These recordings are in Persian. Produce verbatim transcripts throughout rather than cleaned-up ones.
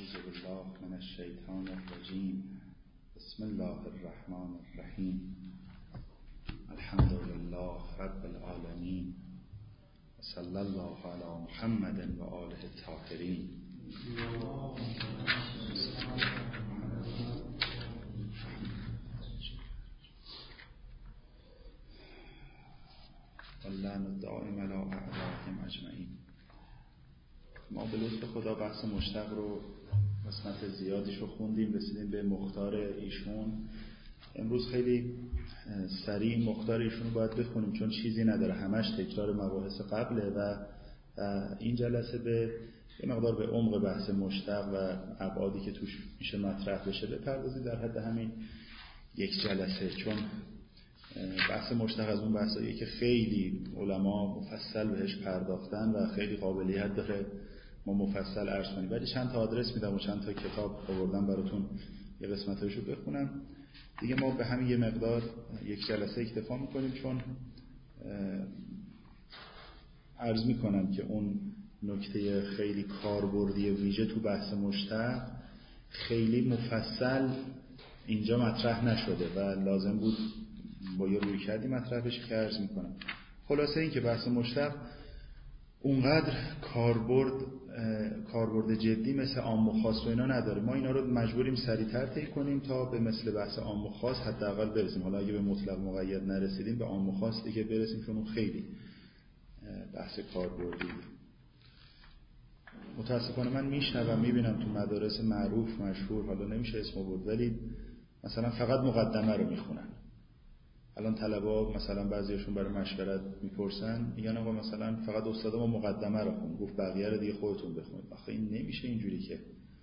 اعوذ بالله من الشیطان الرجیم. بسم الله الرحمن الرحیم. الحمد لله رب العالمین و صلی الله علی محمد و آله الطاهرین. واللعن الدائم علی اعدائهم اجمعین. ما به لطف خدا بحث مشتق رو قسمت زیادیش رو خوندیم، رسیدیم به مختار ایشون. امروز خیلی سریع مختار ایشون رو باید بخونیم چون چیزی نداره، همش تکرار مباحث قبله و این جلسه به یه مقدار به عمق بحث مشتق و ابعادی که توش میشه مطرح بشه بپردازیم در حد همین یک جلسه، چون بحث مشتق از اون بحثایی که خیلی علما مفصل بهش پرداختن و خیلی قابلیت داره ما مفصل عرض کنیم. ولی چند تا آدرس میدم و چند تا کتاب آوردم براتون، یه قسمتاشو بخونم دیگه. ما به همین یه مقدار یک جلسه اکتفا میکنیم چون عرض میکنم که اون نکته خیلی کاربردی ویژه تو بحث مشتق خیلی مفصل اینجا مطرح نشده و لازم بود با یه روی کردی مطرح بشه که عرض میکنم. خلاصه این که بحث مشتق اونقدر کاربرد کاربرد جدی مثل عام و خاص و اینا نداره. ما اینا رو مجبوریم سریعتر طی کنیم تا به مثل بحث عام و خاص حداقل برسیم. حالا اگه به مطلق مقید نرسیدیم به عام و خاص دیگه برسیم چون اون خیلی بحث کاربردی. متاسفانه من میشنوم میبینم تو مدارس معروف مشهور، حالا نمیشه اسمو برد، ولی مثلا فقط مقدمه رو میخونن. الان طلبا مثلا بعضیاشون برای مشورت میپرسن میگن آقا مثلا فقط استاد ما مقدمه رو خون، گفت بقیه رو دیگه خودتون بخونید. آخه این نمیشه اینجوری که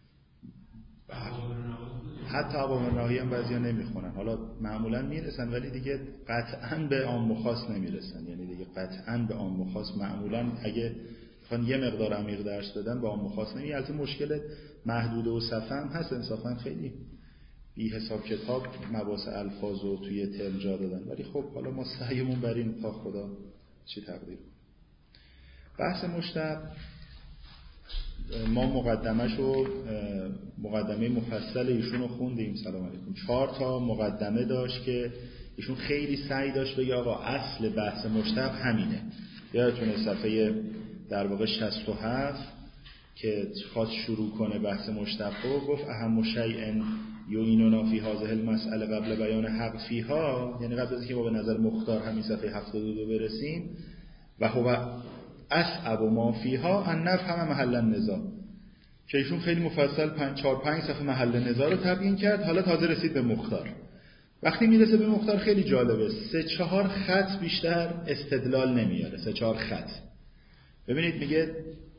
حتی عوام ناهی هم بعضیا نمیخونن. حالا معمولا میرسن ولی دیگه قطعا به عام و خاص نمیرسن، یعنی دیگه قطعا به عام و خاص معمولا اگه بخوان یه مقدار عمیق درس بدن به عام و خاص نمیرسن. البته مشکل محدود و صفحه هم هست انصافا، خیلی بی حساب کتاب مباحث الفاظ رو توی ترم جا دادن، ولی خب حالا ما سعیمون بر این تا خدا چی تقدیر کنه. بحث مشتق ما مقدمه‌شو مقدمه مفصل ایشون رو خوندیم. سلام علیکم. چهار تا مقدمه داشت که ایشون خیلی سعی داشت بگه آقا اصل بحث مشتق همینه. یادتونه صفحه در واقع شصت و هفت که خواست شروع کنه بحث مشتق رو گفت اهم شیء یعیننا فی هذه المسئله قبل بیان حق فیها، یعنی قبل از اینکه ما به نظر مختار همین صفحه هفتاد و دو برسیم، و هو اصعب ما فیها ان نفهم محل النزاع، که ایشون خیلی مفصل پنج چهار پنج صفحه محل نزاع رو تبیین کرد. حالا تازه رسید به مختار. وقتی میرسه به مختار خیلی جالبه، سه چهار خط بیشتر استدلال نمیاره، سه چهار خط. ببینید میگه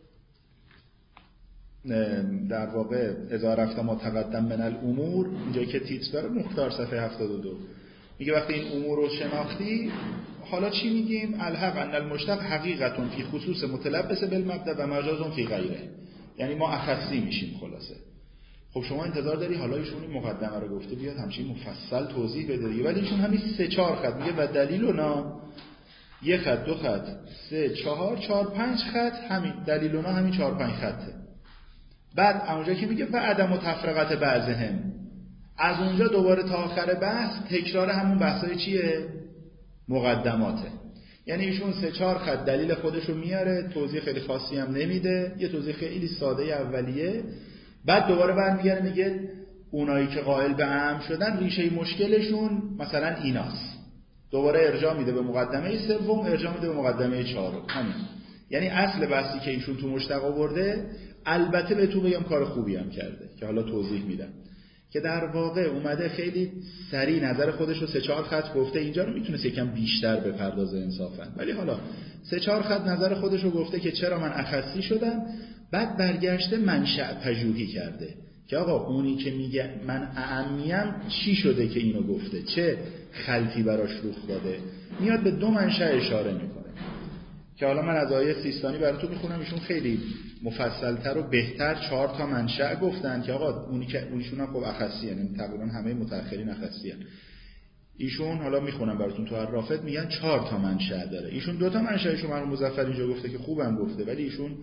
در واقع اذا رفت ما تقدم من الامور، اینجا که تیتر داره مختار صفحه هفتاد و دو میگه وقتی این امور رو شناختی حالا چی میگیم؟ الحق ان المشتق حقیقتون فی خصوص متلبس بالمبدا و مجازون فی غیره، یعنی ما اخصی میشیم. خلاصه خب شما انتظار داری حالا ایشون این مقدمه رو گفته بیاد همچین مفصل توضیح بده دیگه، ولی ایشون همین سه چهار خط میگه و دلیلنا یک خط دو خط سه چهار چهار پنج خط، همین دلیلنا همین چهار پنج خطه. بعد اونجا که میگه و عدم تفرقت بعضهم، از اونجا دوباره تا آخر بحث تکرار همون بحثای چیه؟ مقدماته. یعنی ایشون سه چهار خط دلیل خودش رو میاره، توضیح خیلی خاصی هم نمیده، یه توضیح خیلی ساده اولیه. بعد دوباره برمیگره میگه اونایی که قائل به امر شدن ریشه مشکلشون مثلا ایناست. دوباره ارجاع میده به مقدمه سوم، ارجاع میده به مقدمه چهارم. همین یعنی اصل بحثی که ایشون تو مشتق آورده. البته به تو بگم کار خوبی هم کرده که حالا توضیح میدم، که در واقع اومده خیلی سریع نظر خودش رو سه چهار خط گفته. اینجا رو میتونست یکم بیشتر بپردازه انصافا، ولی حالا سه چهار خط نظر خودش رو گفته که چرا من اخصی شدم. بعد برگشته منشأ پژوهی کرده که آقا اونی که میگه من اعمیم چی شده که اینو گفته، چه خلطی براش رخ داده. میاد به دو منشأ اشاره میکنه که حالا من از آیه سیستانی براتون میخونم. ایشون خیلی مفصلتر و بهتر چهار تا منشأ گفتن که آقا اونی که اونیشون هم خب اخصی هستن، یعنی تقریبا همه متأخرین اخصی هستن. ایشون حالا میخونم براتون تو الرافد میگن چهار تا منشأ داره. ایشون دو تا منشأشو مرحوم مظفر اینجا گفته که خوبم گفته، ولی ایشون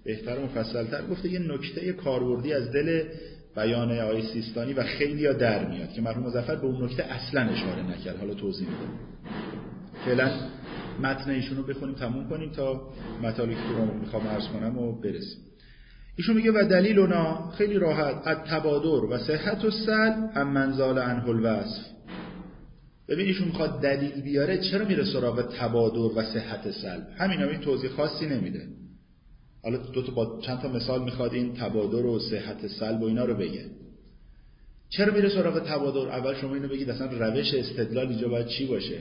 بهتر و مفصل‌تر گفته. یه نکته کاربردی از دل بیان آقای سیستانی و خیلی‌ها در میاد که مرحوم مظفر به اون نکته اصلا اشاره نکرد. حالا توضیح میدم. فعلا متن ایشونو بخونیم تموم کنیم تا مطالبی که رو میخوام عرض کنم و برسیم. ایشون میگه و دلیلنا خیلی راحت التبادر و صحت السلب ام منزال عنه الوصف. ببین ایشون میخواد دلیل بیاره چرا میره سراغ تبادر و صحت سلب. همین همین توضیح خاصی نمیده. حالا دو تا با چند تا مثال میخواد این تبادر و صحت سلب و اینا رو بگه. چرا میره سراغ تبادر؟ اول شما اینو بگید اصلا روش استدلال اینجا باید چی باشه؟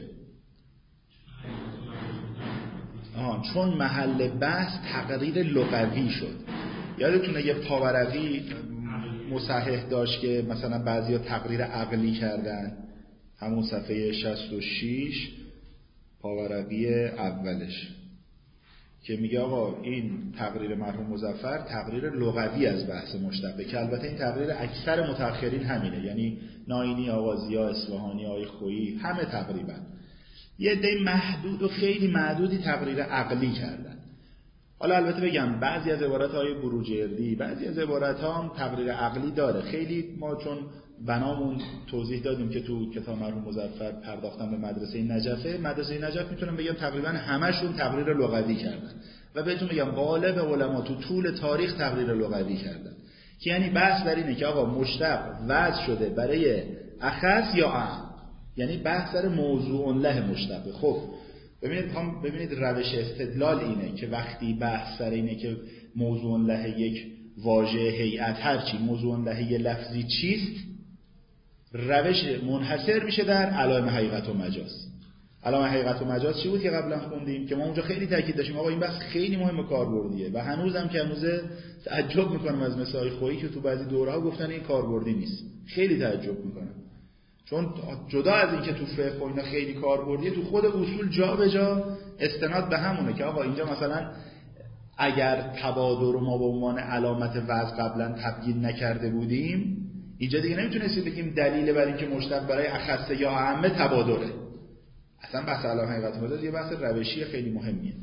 آه چون محل بحث تقریر لغوی شد. یادتونه یه پاورقی مصحح داشت که مثلا بعضیا تقریر عقلی کردن، همون صفحه شصت و شش پاورقی اولش که میگه آقا این تقریر مرحوم مظفر تقریر لغوی از بحث مشتق، که البته این تقریر اکثر متأخرین همینه، یعنی ناینی، آوازیا، اصفهانی، آقای خویی، همه تقریبا یه عده محدود و خیلی معدودی تقریر عقلی کردن. حالا البته بگم بعضی از عبارات های بروجردی، بعضی از عبارات ها هم تقریر عقلی داره. خیلی ما چون بنامون توضیح دادیم که تو کتاب مرحوم مظفر پرداختن به مدرسه نجفه، مدرسه نجف میتونم بگم تقریبا همشون تقریر لغوی کردن و بهتون بگم غالب علما تو طول تاریخ تقریر لغوی کردن، که یعنی بحث در اینه که آقا مشتق وضع شده برای اخص یا عام، یعنی بحث در موضوع له مشتق. خب ببینید هم ببینید روش استدلال اینه که وقتی بحث سر اینه که موضوع له یک واژه، هیئت، هرچی موضوع له یک لفظی چیست، روش منحصر میشه در علائم حقیقت و مجاز. علائم حقیقت و مجاز چی بود که قبلا خوندیم که ما اونجا خیلی تاکید داشتیم آقا این بحث خیلی مهم کاربردیه و هنوزم که هنوز تعجب میکنم از مثال خویی که تو بعضی دوره‌ها گفتن این کاربردی نیست. خیلی تعجب میکنم، چون جدا از این که تو فقه و اینا خیلی کاربردیه، تو خود اصول جا به جا استناد به همونه که آقا اینجا مثلا اگر تبادر رو ما به عنوان علامت وضع قبلا تبیین نکرده بودیم، اینجا دیگه نمیتونستیم بگیم دلیل بر این که مشتق برای اخص یا عامه تبادره. اصلا بحث علائم حقیقت مجاز یه بحث روشی خیلی مهمیه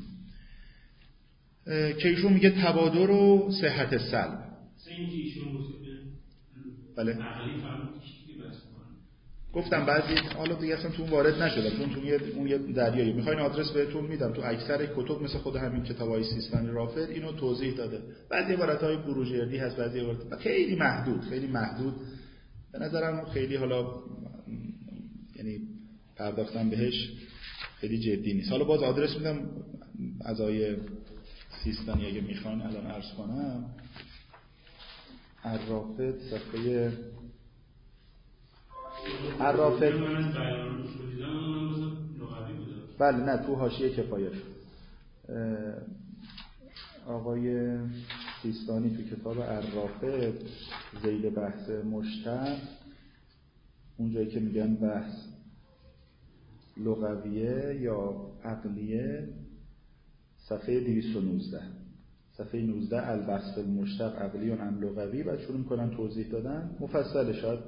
که ایشون میگه تبادر و صحت سلب. بله گفتم بعضی حالا دیگه اصلا تو اون وارد نشدم، چون تو اون یه دریایی میخواین آدرس بهتون میدم، تو اکثر کتب مثل خود همین کتابای سیستانی رافد اینو توضیح داده. بعضی عبارت‌های بروجردی هست، بعضی عبارات خیلی محدود خیلی محدود به نظرم خیلی حالا یعنی پرداختن بهش خیلی جدی نیست. حالا باز آدرس میدم از آیه سیستانی اگه میخواین الان عرض کنم. الرافد صفحه الرافد بله نه تو حاشیه کفایت آقای سیستانی تو کتاب الرافد ذیل بحث مشتق اونجایی که میگن بحث لغویه یا عقلیه صفحه دویست و نوزده صفحه نوزده البحث المشتق عقلی ام لغوی بعد شروع میکنن توضیح دادن مفصل، شاید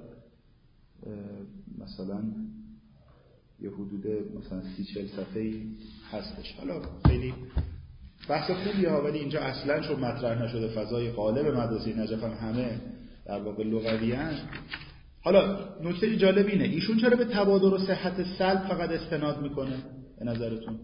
مثلا یه حدود مثلا سی چهل صفحه‌ای هستش. حالا خیلی بحث خوبیه ها، ولی اینجا اصلا چون مطرح نشده فضای غالب مدرسه نجف هم همه در واقع لغوی هست. حالا نکته جالب اینه ایشون چرا به تبادر و صحت سلب فقط استناد میکنه به نظرتون؟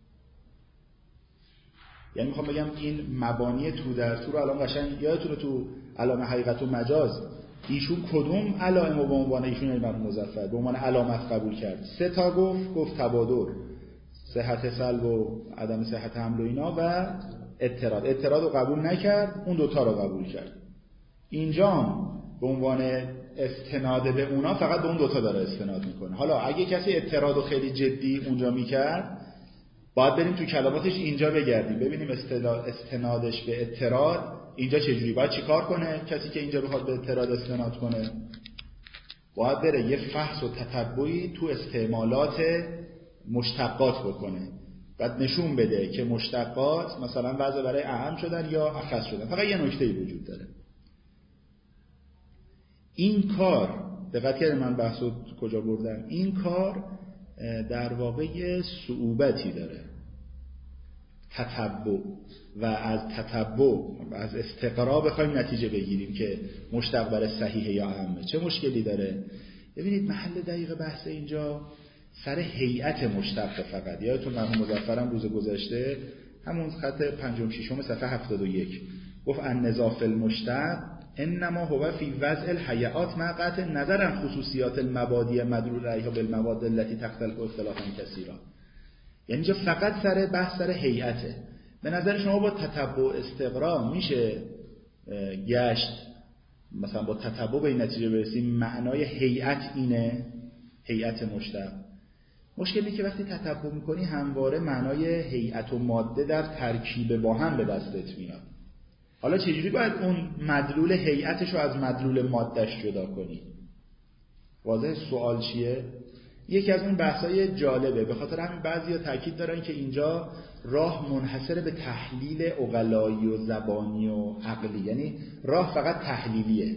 یعنی میخوام بگم این مبانی تو در تو رو الان قشنگ یادتونه تو علائم حقیقت و مجاز ایشون کدوم علائم رو به عنوان ایشون یعنی مرحوم مظفر به عنوان علامت قبول کرد؟ سه تا گفت گفت تبادر، صحت سلب و عدم صحت حمل و اینا و اضطراد. اضطراد رو قبول نکرد، اون دوتا رو قبول کرد. اینجا به عنوان استناد به اونا فقط به اون دوتا داره استناد میکنه. حالا اگه کسی اضطراد رو خیلی جدی اونجا میکرد باید بریم تو کلماتش اینجا بگردیم ببینیم استنادش به اضطراد اینجا چجوری باید چی کار کنه. کسی که اینجا بخواد به اضطراد استناد کنه باید بره یه فحص و تتبعی تو استعمالات مشتقات بکنه، بعد نشون بده که مشتقات مثلا وضع برای اهم شدن یا اخص شدن. فقط یه نکته‌ای وجود داره، این کار دقت کردید من بحثو کجا بردم، این کار در واقع یه صعوبتی داره. تتبع و از تتبع و از استقرا بخوایم نتیجه بگیریم که مشتق بر صحیح یا عامه، چه مشکلی داره؟ ببینید محل دقیق بحث اینجا سر هیئت مشتق فقط. یادتون مرحوم مظفرم روز گذشته همون خط پنجم ششم صفحه هفتاد و یک گفت النزاع فی المشتق انما هو فی وضع الهیئات مع قطع نظر عن خصوصیات المبادی مدلول علیها بالمواد التي تختلف اختلافا کثیرا. یعنی اینجا فقط سر بحث سر هیئته. به نظر شما با تتبع استقرا میشه گشت مثلا با تتبع به این نتیجه برسیم معنای هیئت اینه، هیئت مشتق؟ مشکلی که وقتی تتبع میکنی همواره معنای هیئت و ماده در ترکیب با هم به دستت میاد. حالا چجوری باید اون مدلول هیئتش رو از مدلول مادهش جدا کنی؟ واضح سوال چیه؟ یکی از اون بحثای جالبه، به خاطر همین بعضیا تاکید دارن که اینجا راه منحصر به تحلیل عقلایی و زبانی و عقلی، یعنی راه فقط تحلیلیه،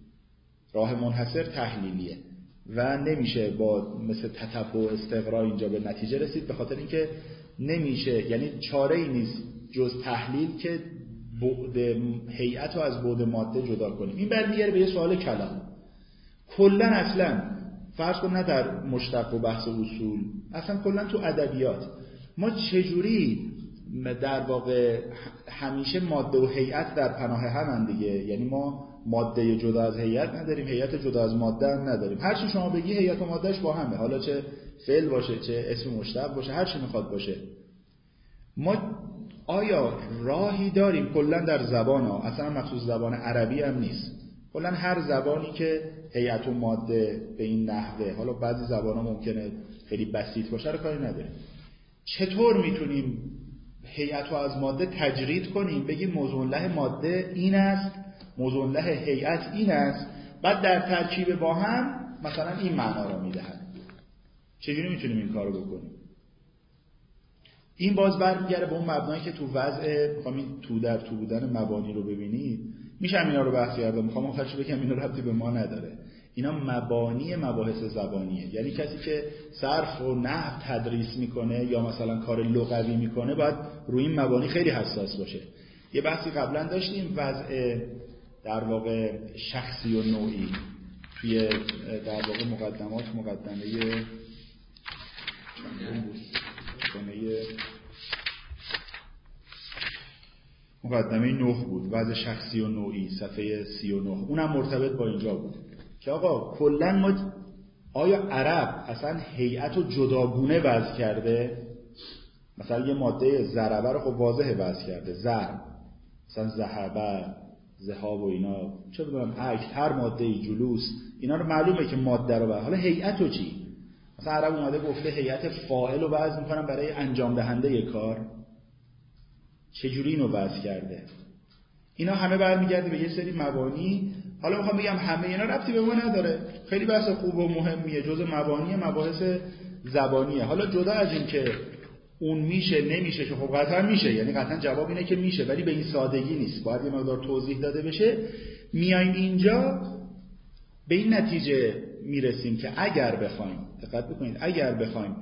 راه منحصر تحلیلیه و نمیشه با مثل تتبع و استقرا اینجا به نتیجه رسید، به خاطر اینکه نمیشه، یعنی چاره ای نیست جز تحلیل که بعد هیئت رو از بعد ماده جدا کنیم. این برمیگره به یه سوال کلام. کلا اصلا فرض کن نه در مشتق و بحث اصول، اصلا کلا تو ادبیات ما چجوری در واقع همیشه ماده و هیئت در پناه هم دیگه، یعنی ما ماده جدا از هیئت نداریم، هیئت جدا از ماده هم نداریم، هر چی شما بگی هیئت و مادهش با همه، حالا چه فعل باشه چه اسم مشتق باشه هر چی میخواد باشه. ما آیا راهی داریم کلا در زبان ها، اصلا مخصوص زبان عربی هم نیست، کلا هر زبانی که هیئت و ماده به این نحوه، حالا بعضی زبان ها ممکنه خیلی بسیط باشه رو کاری نداریم، چطور میتونیم هیئت رو از ماده تجرید کنیم، بگیم موضوع له ماده این است، موضوع له هیئت این است، بعد در ترکیب با هم مثلا این معنا رو میدهد؟ چجوری میتونیم این کارو بکنیم؟ این باز برمیگره به اون مبنایی که تو وضع، میخوام این تو در تو بودن مبانی رو ببینید، میشم اینا رو بحث کردم، میخوام آخرش بگم اینا ربطی به ما نداره، اینا مبانی مباحث زبانیه. یعنی کسی که صرف و نحو تدریس میکنه یا مثلا کار لغوی میکنه باید روی این مبانی خیلی حساس باشه. یه بحثی قبلا داشتیم وضع در واقع شخصی و نوعی توی در واقع مقدمات، مقدمه مقدمه نه بود، وضع شخصی و نوعی صفحه سی و نه، اونم مرتبط با اینجا بود که آقا کلا ما آیا عرب اصلا هیئت رو جداگونه وضع کرده؟ مثلا یه ماده ضربه رو خب واضحه وضع کرده، ضرب مثلا ذهبه، ذهاب و اینا، چه بدونم عکس، هر ماده جلوس، اینا رو معلومه که ماده رو وضع. حالا هیئت رو چی؟ مثلا عرب اومده گفته هیئت فاعل رو وضع میکنن برای انجام دهنده یک کار، چجوری اینو وضع کرده؟ اینا همه برمیگرده به یه سری مبانی. حالا میخوام بگم همه اینا ربطی به ما نداره، خیلی بحث خوب و مهمیه، جزء مبانی مباحث زبانیه. حالا جدا از این که اون میشه نمیشه، که خب قطعا میشه، یعنی قطعا جواب اینه که میشه، ولی به این سادگی نیست، باید یه مقدار توضیح داده بشه. میایم اینجا به این نتیجه میرسیم که اگر بخوایم، دقت بکنید، اگر بخوایم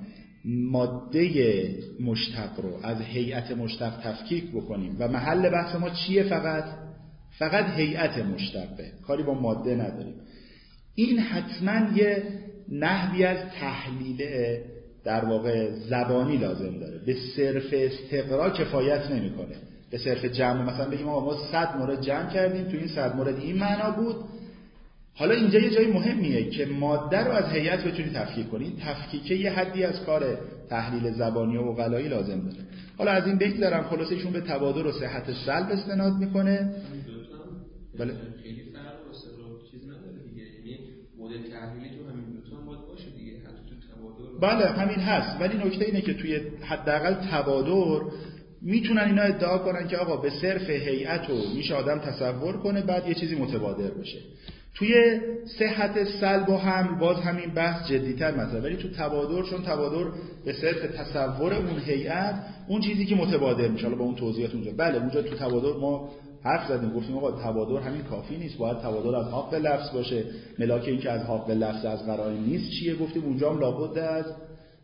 ماده مشتق رو از هیئت مشتق تفکیک بکنیم و محل بحث ما چیه؟ فقط فقط هیئت مشتقه، کاری با ماده نداریم، این حتما یه نحوی از تحلیل در واقع زبانی لازم داره، به صرف استقرا کفایت نمیکنه. به صرف جمع مثلا بگیم آقا ما صد مورد جمع کردیم، تو این صد مورد این معنا بود. حالا اینجا یه جای مهمیه که ماده رو از هیئت بتونی تفکیک کنی. تفکیک یه حدی از کار تحلیل زبانی و عقلایی لازم داره. حالا از این بگذرم، خلاصه ایشون به تبادر و صحت سلب استناد میکنه. بله خیلی فرق و استقرار چیز نداره دیگه، یعنی مدل تحلیلی تو همین دو تا هم باید باشه دیگه، حتی تو تبادر. بله همین هست، ولی نکته اینه که توی حداقل تبادر میتونن اینا ادعا کنن که آقا به صرف هیئت رو میشه آدم تصور کنه بعد یه چیزی متبادر بشه. توی صحت سلب و حمل باز همین بحث جدی‌تر مثلا، ولی تو تبادر چون تبادر به صرف تصور اون هیئت اون چیزی که متبادر میشه، حالا با اون توضیحات اونجا، بله اونجا تو تبادر ما حرف زدیم، گفتیم آقا تبادر همین کافی نیست، باید تبادر از حق لفظ باشه، ملاک این که از حق لفظ از قرائن نیست چیه، گفتیم اونجا هم لابد از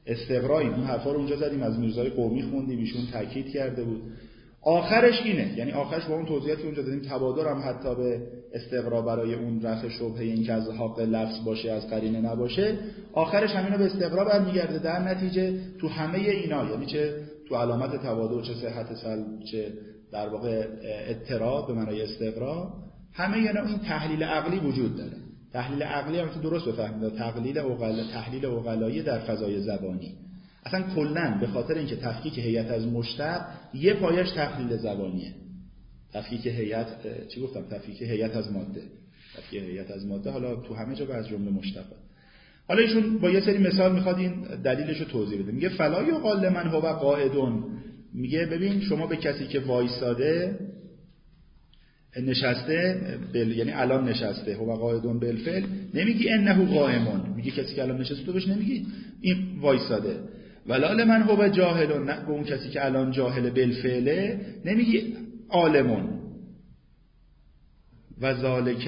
استقرایی، اون حرفا رو اونجا زدیم، از میرزای قومی خوندیم، ایشون تاکید کرده بود. آخرش اینه، یعنی آخرش با اون توضیحاتی که اونجا دادیم تبادر هم حتی به استقرا برای اون رفع شبهه این که از حق لفظ باشه از قرینه نباشه، آخرش همینا به استقرا برمیگرده. در نتیجه تو همه اینا، یعنی چه تو علامت تبادر، چه صحت سلب، چه در واقع اضطراب به معنای استقرا، همه اینا این تحلیل عقلی وجود داره. تحلیل عقلی هم درست بفهمید، تحلیل عقل تحلیل عقلایی در فضای زبانی. اصلا کلاً به خاطر اینکه تفکیک هیئت از مشتق یه پایش تحلیل زبانیه. تفکیک هیئت چی گفتم؟ تفکیک هیئت از ماده. تفکیک هیئت از ماده حالا تو همه جا از جمله مشتق. حالا ایشون با یه سری مثال میخواد این دلیلش رو توضیح بده. میگه فلا یقال من هو قاعدون، میگه ببین شما به کسی که وایساده نشسته بل... یعنی الان نشسته هو قاعدون بالفعل، نمیگی انه قائمون، میگه کسی که الان نشسته تو بهش نمیگی این وایساده. ولا لمن هو جاهل، نه به اون کسی که الان جاهل بالفعله نمیگی عالمون. و ذالک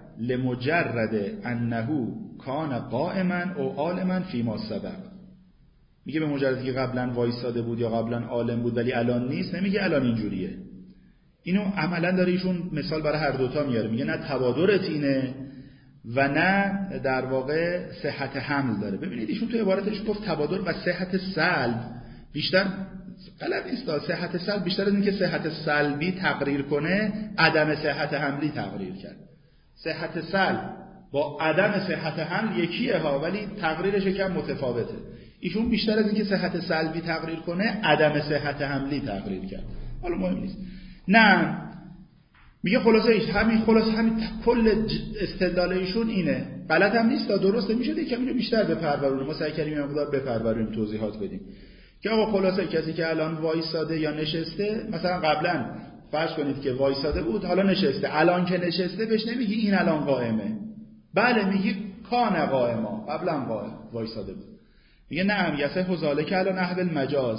لمجرد انه کان قائما او عالما فیما سبق، میگه به مجردی که قبلا وایساده بود یا قبلا عالم بود ولی الان نیست، نمیگه الان اینجوریه. اینو عملا داره ایشون مثال برای هر دوتا میاره، میگه نه تبادرت اینه و نه در واقع صحت حمل داره. ببینید ایشون تو عبارتش گفت تبادر و صحت سلب، بیشتر غلط نیست، صحت سلب بیشتر از این که صحت سلبی تقریر کنه عدم صحت حملی تقریر کرد. صحت سلب با عدم صحت حمل یکیه ها، ولی تقریرش کم متفاوته. ایشون بیشتر از این که صحت سلبی تقریر کنه عدم صحت حملی تقریر کرد. حالا مهم نیست. نه میگه خلاصه ایش همین خلاصه همین کل استدلال ایشون اینه. غلط هم نیست، درسته، میشه دیگه کمی بیشتر بپرورونیم، ما سعی کردیم یه مقدار بپرورونیم، توضیحات بدیم که آقا خلاصه کسی که الان وایساده یا نشسته، مثلا قبلا فرض کنید که وایساده بود حالا نشسته، الان که نشسته بهش نمیگی این الان قائمه، بله میگی کان قائما، قبلا قائم وایساده بود. میگه نعم یصح ذالک علی نحو المجاز.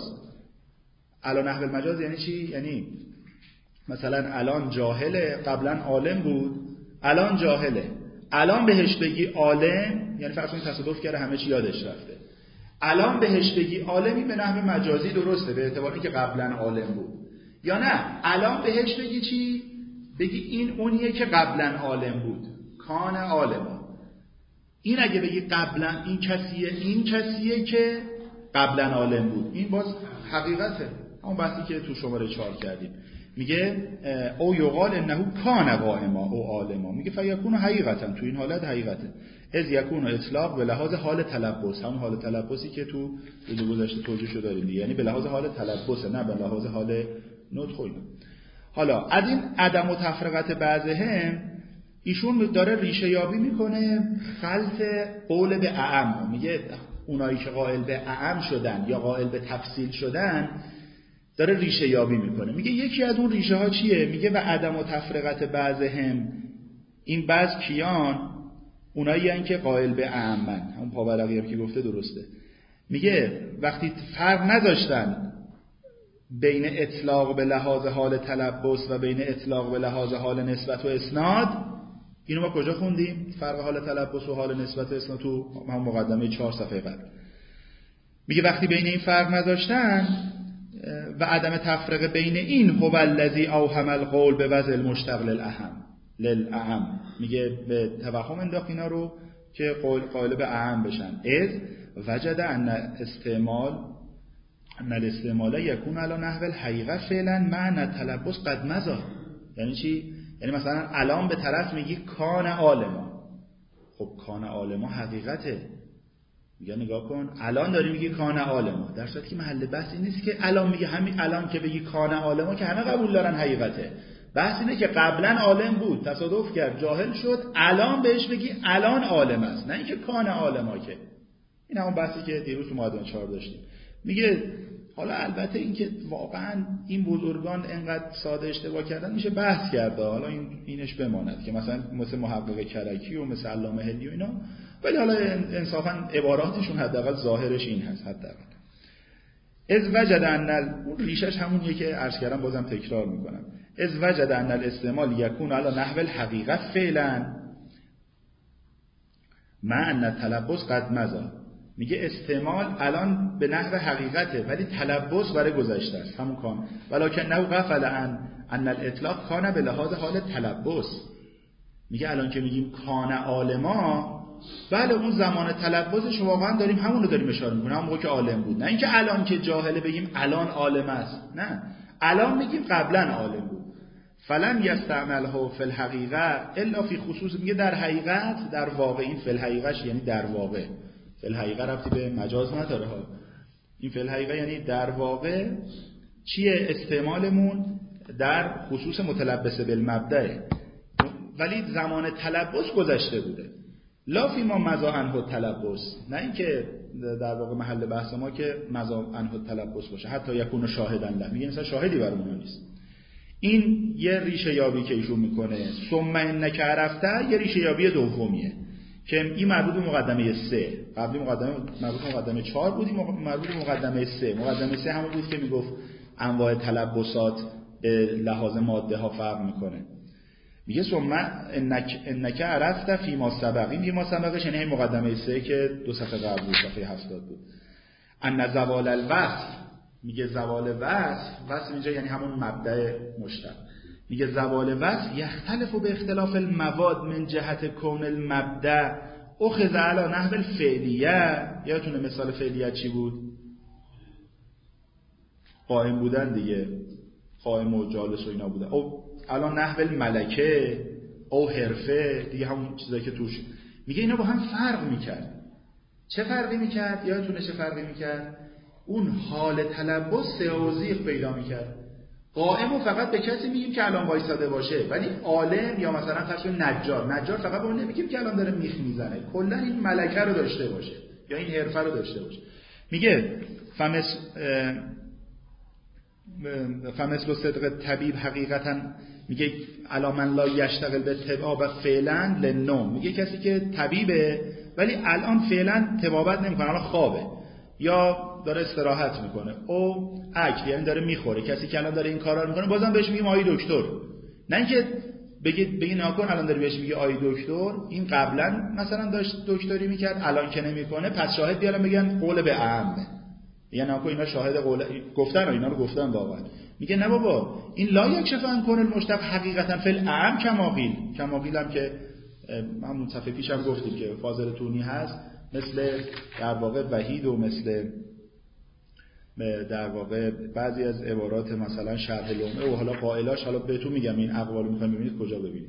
علی نحو المجاز یعنی چی؟ یعنی مثلا الان جاهله، قبلا عالم بود، الان جاهله، الان بهش بگی عالم، یعنی فرض کنید تصادف کرده همه چی یادش رفته، الان بهش بگی عالمی به نحو مجازی درسته به اعتبار اینکه قبلا عالم بود. یا نه الان بهش بگی چی؟ بگی این اونیه که قبلا عالم بود، کان عالم. این اگه بگی قبلا این کسیه، این کسیه که قبلا عالم بود، این باز حقیقته، همون بحثی که تو شماره چهار کردیم. میگه او یقال انه کان قائما او عالما، میگه فیکون حقیقتا، تو این حالت حقیقته. از یکون اطلاق به لحاظ حال تلبس، همون حال تلبسی که تو ویدیو گذشته توضیح شو داریم دیگه، یعنی به لحاظ حال تلبس، نه به لحاظ حال نطق. حالا از این عدم و تفرقت بعضهم ایشون داره ریشه یابی میکنه خلط قول به اعم. میگه اونایی که قائل به اعم شدن یا قائل به تفصیل شدن داره ریشه یابی میکنه. میگه یکی از اون ریشه ها چیه؟ میگه و عدم و تفرقت بعضهم، این بعض کیان؟ اونایی هستن که قائل به اعمن، همون پاورقی هم که گفته درسته. میگه وقتی فرق نذاشتن بین اطلاق به لحاظ حال تلبس و بین اطلاق به لحاظ حال نسبت و اسناد، اینو ما کجا خوندیم؟ فرق حال تلبس و حال نسبت و اسناد تو همون مقدمه چهار صفحه قبل. میگه وقتی بین این فرق نذاشتن و عدم تفرقه بین این هو الذی اوهم القول به وضع المشتق للاهم للاهم، میگه به توهم انداخت اینا رو که قول قائل به اهم بشن. از وجد ان استعمال ان الاستعمال یکون علی نحو الحقیقه فعلا معنی تلبس قد مضى. یعنی چی؟ یعنی مثلا الان به طرف میگی کان عالما، خب کان عالما حقیقته، میگه نگاه کن الان داری میگی کان عالما، در صورتی که محل بحث این نیست که الان میگه همین الان که بگی کان عالما که همه قبول دارن حقیقته. بحث اینه که قبلا عالم بود، تصادف کرد، جاهل شد، الان بهش بگی الان عالم است، نه اینکه کان عالما. که این همون بحثی که دیروز تو مقدمه چهار داشتیم. میگه حالا البته این که واقعا این بزرگان انقدر ساده اشتباه کردن میشه بحث کرده، حالا این اینش بماند که مثلا مثل محقق کرکی و مثل علامه هلی و اینا، ولی حالا انصافا عباراتشون حداقل ظاهرش این هست. حداقل از وجد ان اون ریشش همونیه که عرض کردم، بازم تکرار میکنم. از وجد ان الاستعمال یکون علی نحو الحقیقه فعلا مع ان تلبس قد مضى. میگه استعمال الان به نحو حقیقته ولی تلبس برای گذشته است، همون کان ولکنه غفل عن ان الاطلاق کان به لحاظ حال تلبس. میگه الان که میگیم کان عالما، بله اون زمان تلبسش واقعا داریم همون رو داریم اشاره میکنیم، همون موقع که عالم بود، نه اینکه الان که جاهله بگیم الان عالم است، نه الان میگیم قبلا عالم بود. فلم یستعمله فی الحقیقه الا فی خصوص، میگه در حقیقت، در واقع، این فی الحقیقهش یعنی در واقع، فی الحقیقه ربطی به مجاز نداره ها، این فی الحقیقه یعنی در واقع چیه استعمالمون در خصوص متلبس بالمبدأ، ولی زمان تلبس گذشته بوده. لا فی ما مضی عنه تلبس، نه اینکه در واقع محل بحث ما که مضی عنه تلبس باشه، حتی یکون شاهدا له، میگه مثلا شاهدی بر اون نیست. این یه ریشه یابی که ایشون میکنه. ثم انک عرفته یه ریشه یابی دومیه که این مربوط به مقدمه سه، قبلی مقدمه مربوط به مقدمه چهار بود، این مربوط به مقدمه سه. مقدمه سه همون بود که میگفت انواع تلبسات به لحاظ ماده ها فرق میکنه. میگه ثم انک انک عرفته فی ما سبق، این فی ما سبقش یعنی مقدمه سه که دو صفحه قبل بود، صفحه هفتاد بود. ان زوال الوصف، میگه زوال وصف، وصف اینجا یعنی همون مبدأ مشتق. میگه زوال وصف یختلف به اختلاف المواد من جهت کون المبدأ اخذ علی نحو الفعلیه. یادتونه مثال فعلیه چی بود؟ قائم بودن دیگه، قائم و جالس و اینا بودن. او الان نحو الملکه او حرفه دیگه، همون چیزایی که توش. میگه اینا با هم فرق میکرد. چه فرقی میکرد؟ یادتونه چه فرقی میکرد؟ اون حال تلبس سئوزیق پیدا میکرد. قائم و فقط به کسی میگیم که الان وایساده باشه، ولی عالم یا مثلا فرض نجار، نجار فقط به اون نمیگیم که الان داره میخ میزنه، کلا این ملکه رو داشته باشه یا این حرفه رو داشته باشه. میگه فمس فمثل صدق طبیب حقیقتا، میگه علامن لا یشتغل به طباب فعلا لنوم، میگه کسی که طبیبه ولی الان فعلا طبابت نمیکنه، الان خوابه یا داره استراحت میکنه، او اکل یعنی داره میخوره، کسی که الان داره این کارا رو میکنه بازم بهش میگیم آی دکتر، نه اینکه بگید بگید ناکن الان داره بهش میگه آی دکتر، این قبلا مثلا داشت دکتری میکرد الان که نمیکنه، پس شاهد بیارن بگن قول به اعمه، یعنی ناکن اینا شاهد قول گفتن و اینا رو گفتن واقعا. میگه نه بابا این لا یکشف عن کون المشتق حقیقتا فی الاعم کماقیل، کماقیل هم که همون صفحه پیشم گفتیم که فاضل تونی هست، مثل در واقع وحید و مثل در واقع بعضی از عبارات مثلا شرح لومه و حالا قائلاش، حالا بهتون میگم این اقوالو میخوایم ببینید کجا ببینید.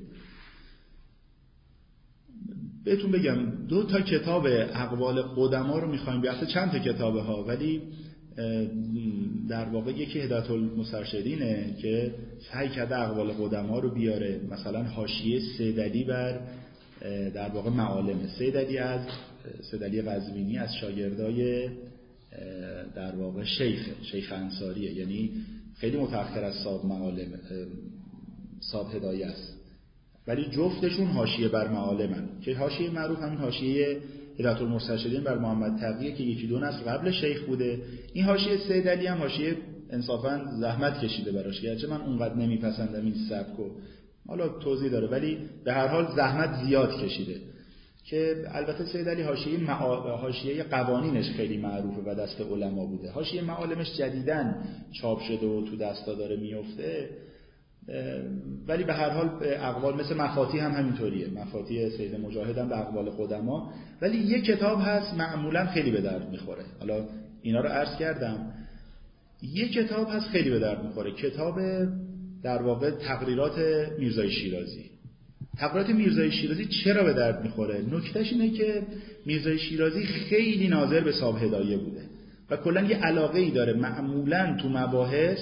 بهتون بگم دو تا کتاب اقوال قدما رو میخوایم، بیاته چند تا کتابه ها، ولی در واقع یکی هدایت المسترشدینه که سعی کرده اقوال قدما رو بیاره، مثلا حاشیه سیدعلی بر در واقع معالم، سیدعلی از سیدعلی قزوینی از شاگردای در واقع شیخ شیخ انصاریه، یعنی خیلی متأخر از صاحب معالم صاحب هدایه است، ولی جفتشون حاشیه بر معالمن که حاشیه معروف همین حاشیه هدایت المسترشدین بر محمد تقیه که یکی دو نسل قبل شیخ بوده. این حاشیه سیدعلی هم حاشیه انصافا زحمت کشیده براش، گرچه من اونقدر نمیپسندم این سبکو، حالا توضیح داره، ولی به هر حال زحمت زیاد کشیده. که البته سیدعلی حاشیه معا... حاشیه قوانینش خیلی معروفه و دست علما بوده، حاشیه معالمش جدیداً چاپ شده و تو دستا داره میفته، ولی به هر حال اقوال مثل مفاتیح هم همینطوریه، مفاتیح سید مجاهد هم به اقوال قدما، ولی یک کتاب هست معمولاً خیلی به درد میخوره، حالا اینا رو عرض کردم. یک کتاب هست خیلی به درد میخوره، کتاب در واقع تقریرات میرزای شیرازی. تقریرات میرزای شیرازی چرا به درد میخوره؟ نکتهش اینه که میرزای شیرازی خیلی ناظر به صاحب هدایه بوده و کلا یه علاقه ای داره معمولاً تو مباحث،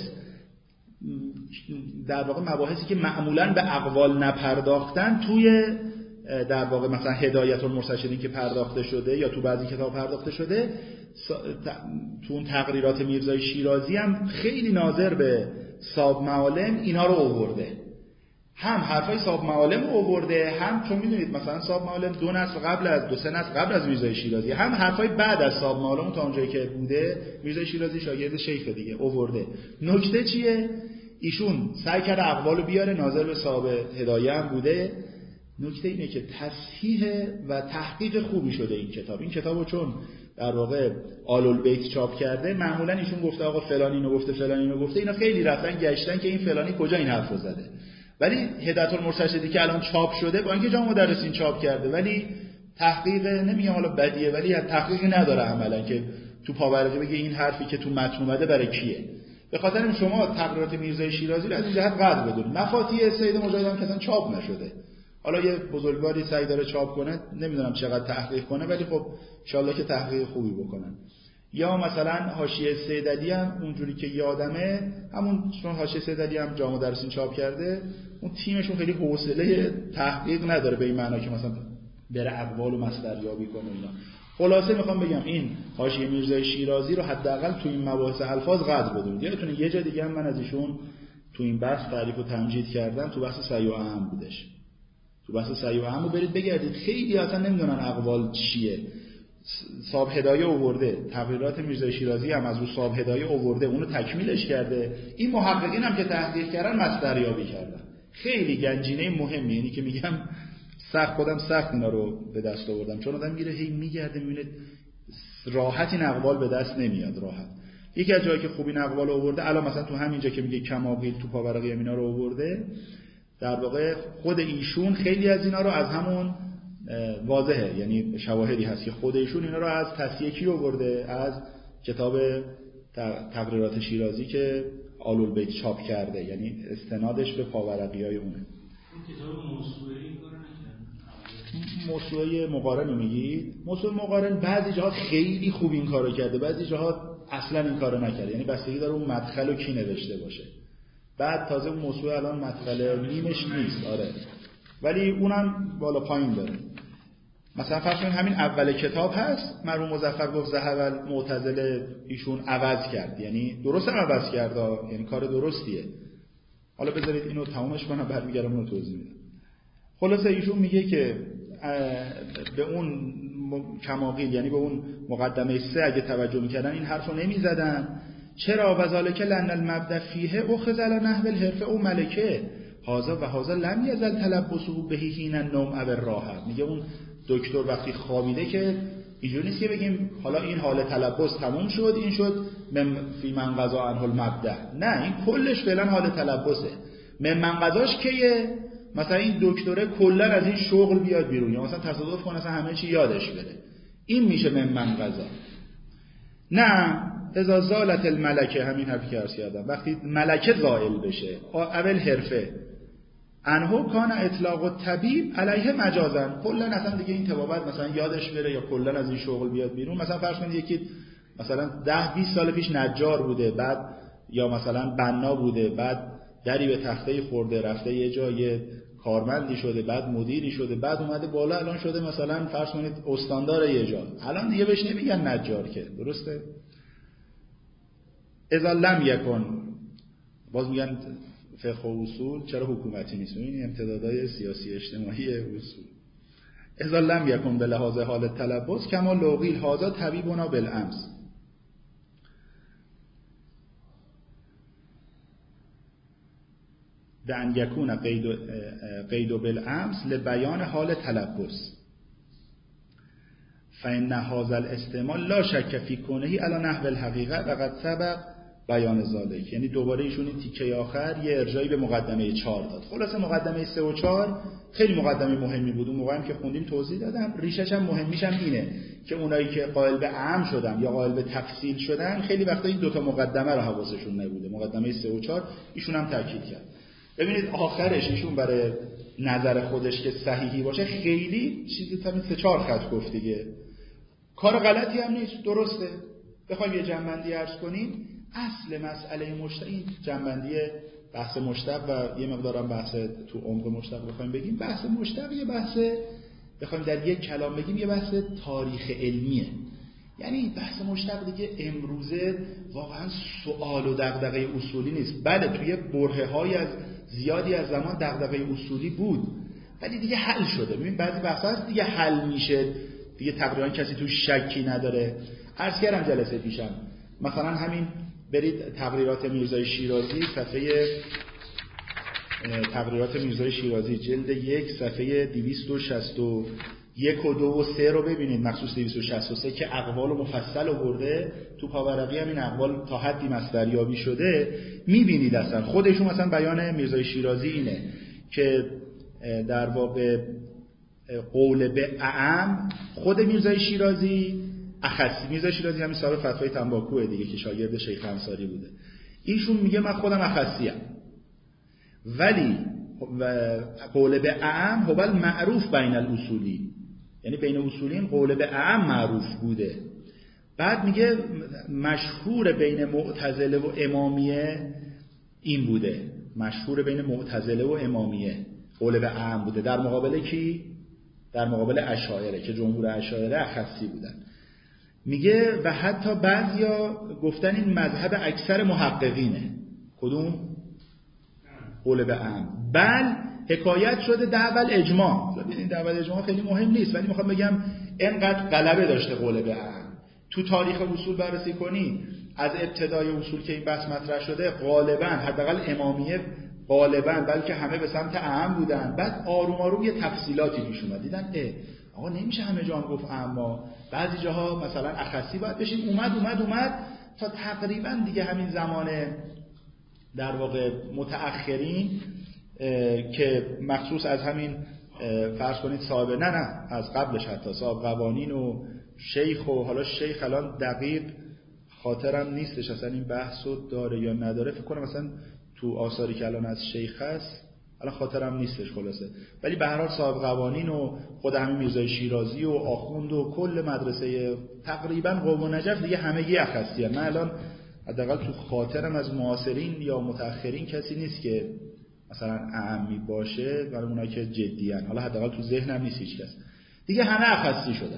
در واقع مباحثی که معمولاً به اقوال نپرداختن توی در واقع مثلا هدایت المرشدین که پرداخته شده یا تو بعضی کتاب پرداخته شده، تو اون تقریرات میرزای شیرازی هم خیلی ناظر به صاحب معالم اینا رو آورده، هم حرفای صاحب معالم رو آورده، هم چون میدونید مثلا صاحب معالم دو نسل قبل از دو سه نسل قبل از میرزای شیرازی، هم حرفای بعد از صاحب معالم تا اونجایی که بوده میرزای شیرازی شاگرد شیخ دیگه آورده. نکته چیه؟ ایشون سعی کرده اقوالو بیاره، ناظر به صاحب هدایه هم بوده، نکته اینه که تصحیح و تحقیق خوبی شده این کتاب. این کتابو چون در واقع آل‌البیت چاپ کرده، معمولا ایشون گفته آقا فلانی اینو گفته فلانی اینو گفته، اینا خیلی رفتن گشتن که این فلانی کجا این حرفو زده. ولی هدایت المرشدی که الان چاپ شده با اینکه جامع مدرسین چاپ کرده، ولی تحقیق نمیگم حالا بدیه، ولی تحقیقی نداره عملا که تو پاورقی بگه این حرفی که تو متن اومده برای کیه. به خاطر شما تقریرات میرزای شیرازی رو از این جهت قدر بدونید. مفاتیح سید مجاهد هم که اصلا چاپ نشده. حالا یه بزرگواری سعی داره چاپ کنه، نمیدونم چقدر تحقیق کنه، ولی خب ان شاءالله که تحقیق خوبی بکنن. یا مثلا حاشیه سید علی هم اونجوری که یادمه، همون چون حاشیه سید علی هم جامع مدرسین چاپ کرده، اون تیمشون خیلی حوصله تحقیق نداره به این معنا که مثلا بره اقوال و مصدر یابی کنه اینا. خلاصه میخوام بگم این حاشیه میرزای شیرازی رو حداقل تو این مباحث الفاظ قدر بدونید. یادتونه یه جا دیگه هم من از ایشون تو این بحث تعریف و تمجید کردم، تو بحث صحیح و اهم بودش. تو بحث صحیح و اهم رو برید بگردید، خیلی اصلا نمیدونن اقوال چیه. صاحب هدایه آورده، تقریرات میرزای شیرازی هم از رو صاحب هدایه آورده، اونو تکمیلش کرده. این محققین هم که تحقیق کردن مصدر یابی کردن. خیلی گنجینه مهمه، یعنی که میگم سخت خودم سخت اینا رو به دست آوردم، چون آدم میره هی میگرده میبینه راحت این اقوال به دست نمیاد. راحت یکی از جایی که خوب این اقوال آورده، الان مثلا تو همینجا که میگه کماقیل تو پاورقی اینا رو آورده، در واقع خود ایشون خیلی از اینا رو از همون واضحه، یعنی شواهدی هست که خود ایشون اینا رو از تصحیح کی آورده، از کتاب تقریرات شیرازی که آل‌البیت چاپ کرده، یعنی استنادش به پاورقیای اونه. کتاب موسوعه این کارو نکرد. موسوعه مقارن رو میگید؟ موسوعه مقارن بعضی جاها خیلی خوب این کارو کرده، بعضی جاها اصلا این کارو نکرده، یعنی بستگی داره اون مدخل رو کی نوشته باشه. بعد تازه اون موسوعه الان مدخل نیمش نیست، آره، ولی اونم بالا پایین داره. مثلا فرض کنید همین اول کتاب هست، مرحوم مظفر گفت ذهب المعتزله، ایشون عوض کرد، یعنی درست هم عوض کرد، یعنی کار درستیه. حالا بذارید اینو تمامش کنم برمیگردم اونو توضیح میدم. خلاصه ایشون میگه که به اون کماقیل، یعنی به اون مقدمه سه اگه توجه میکردن این حرفو نمیزدن. چرا؟ وذالک لأن المبدأ فیه اخذ علی نحو الحرفه او ملکه هذا و هذا لم یزل تلبسه به حین النوم او الراحه. میگه اون دکتر وقتی خوابیده که اینجوری نیست که بگیم حالا این حال تلبس تموم شد، این شد من فی من قضا عنه المبدأ. نه، این کلش فعلا حال تلبسه. من من قضاش کیه؟ مثلا این دکتره کلا از این شغل بیاد بیرون، یا مثلا تصادف کنه اصلا همه چی یادش بره، این میشه من من قضا. نه، اذا زالت الملکه، همین حرفی که عرض کردم، وقتی ملکه زائل بشه، اول حرفه انهو کان اطلاق الطبیب علیه مجازن، کلا اصلا دیگه این طبابت مثلا یادش بره یا کلا از این شغل بیاد بیرون. مثلا فرض کنید یکی مثلا ده بیست سال پیش نجار بوده، بعد یا مثلا بنا بوده، بعد دری به تخته خورده، رفته یه جای کارمندی شده، بعد مدیری شده، بعد اومده بالا، الان شده مثلا فرض کنید استاندار یه جا، الان دیگه بهش نمیگن نجار که، درسته؟ اذا لم یکن، باز میگن فقه و اصول چرا حکومتی نیست، این امتدادهای سیاسی اجتماعی اصول. اذا لم یکن به لحاظ حال تلبس کما لوقیل هذا طبیبنا بالامس، بأن یکون قید قید بالامس لبیان حال تلبس فإن هذا الاستعمال لا شک فی کونه علی نحو الحقیقه و قد سبق بیان ذالک. یعنی دوباره ایشون این تیکه آخر یه ارجایی به مقدمه چهار داد. خلاصه مقدمه سه و چهار خیلی مقدمه مهمی بود، اون موقعی که خوندیم توضیح دادم. ریشش هم مهمیش هم اینه که اونایی که قائل به عام شدن یا قائل به تفصیل شدن خیلی وقتا این دوتا مقدمه رو حواسشون نبوده. مقدمه سه و چهار ایشون هم تاکید کرد. ببینید آخرش ایشون برای نظر خودش که صحیحی باشه خیلی چیزی تا سه چهار خط گفت دیگه. کار غلطی هم نیست، درسته. بخوایم یه جنبندی عرض کنیم، اصل مسئله مشتق، این جنبندی بحث مشتق و یه مقدارم بحث تو عمق مشتق بخوایم بگیم، بحث مشتق یه بحث، بخوایم در یک کلام بگیم، یه بحث تاریخ علمیه. یعنی بحث مشتق دیگه امروزه واقعا سوال و دغدغه اصولی نیست. بله توی برهه‌های از زیادی از زمان دغدغه اصولی بود، ولی دیگه حل شده. ببین بعضی بحثا هست دیگه حل میشه، دیگه تقریبا کسی تو شکی نداره. عرض کردم جلسه پیشم، مثلا همین برید تقریرات میرزای شیرازی صفحه تقریرات میرزای شیرازی جلد یک صفحه دویست و شصت و یک و دو و سه رو ببینید، مخصوص دویست و شصت و سه که اقوال و مفصل آورده. تو پاورقی هم این اقوال تا حدی مصدریابی شده، میبینید اصلا خودشون مثلا بیان میرزای شیرازی اینه که در واقع قول به اعم خود میرزای شیرازی اخصی، میرزای شیرازی همین صاحب فتوای تنباکوه دیگه که شاگرد شیخ انصاری بوده، ایشون میگه من خودم اخصیم، ولی قول به اعم هو المعروف بین الاصولی، یعنی بین اصولین قول به اعم معروف بوده. بعد میگه مشهور بین معتزله و امامیه این بوده، مشهور بین معتزله و امامیه قول به اعم بوده. در مقابل کی؟ در مقابل اشاعره که جمهور اشاعره اخصی بودن. میگه و حتی بعضیا گفتن این مذهب اکثر محققینه. کدوم؟ قول به اعم. بل حکایت شده دعوال اجماع. ببینید دعوال اجماع خیلی مهم نیست، ولی میخوام بگم اینقدر غلبه داشته قول به اعم. تو تاریخ اصول بررسی کنی از ابتدای اصول که این بحث مطرح شده غالبا حداقل امامیه غالبا بلکه همه به سمت اعم بودن. بعد آروم آروم یه تفصیلاتی پیش اومد، دیدن اه آقا نمیشه همه جا هم گفت اما بعضی جاها مثلا اخصی باید بشیم. اومد اومد اومد تا تقریبا دیگه همین زمان در واقع متأخرین که مخصوص از همین فرض کنید صاحب نه نه از قبلش حتی صاحب قوانین و شیخ و حالا شیخ الان دقیق خاطرم نیستش اصلا این بحثو داره یا نداره، فکر کنم مثلا تو آثاری که الان از شیخ هست الان خاطرم نیستش خلاصه، ولی به هر حال صاحب قوانین و خود همین میرزای شیرازی و آخوند و کل مدرسه تقریبا قوم و نجف دیگه همگی اخصی هست. من الان حداقل تو خاطرم از معاصرین یا متأخرین کسی نیست که مثلا اعمی باشه، برای اونایی که جدیان، حالا حداقل تو ذهنم نیست هیچ کس دیگه، همه اخصی شدن.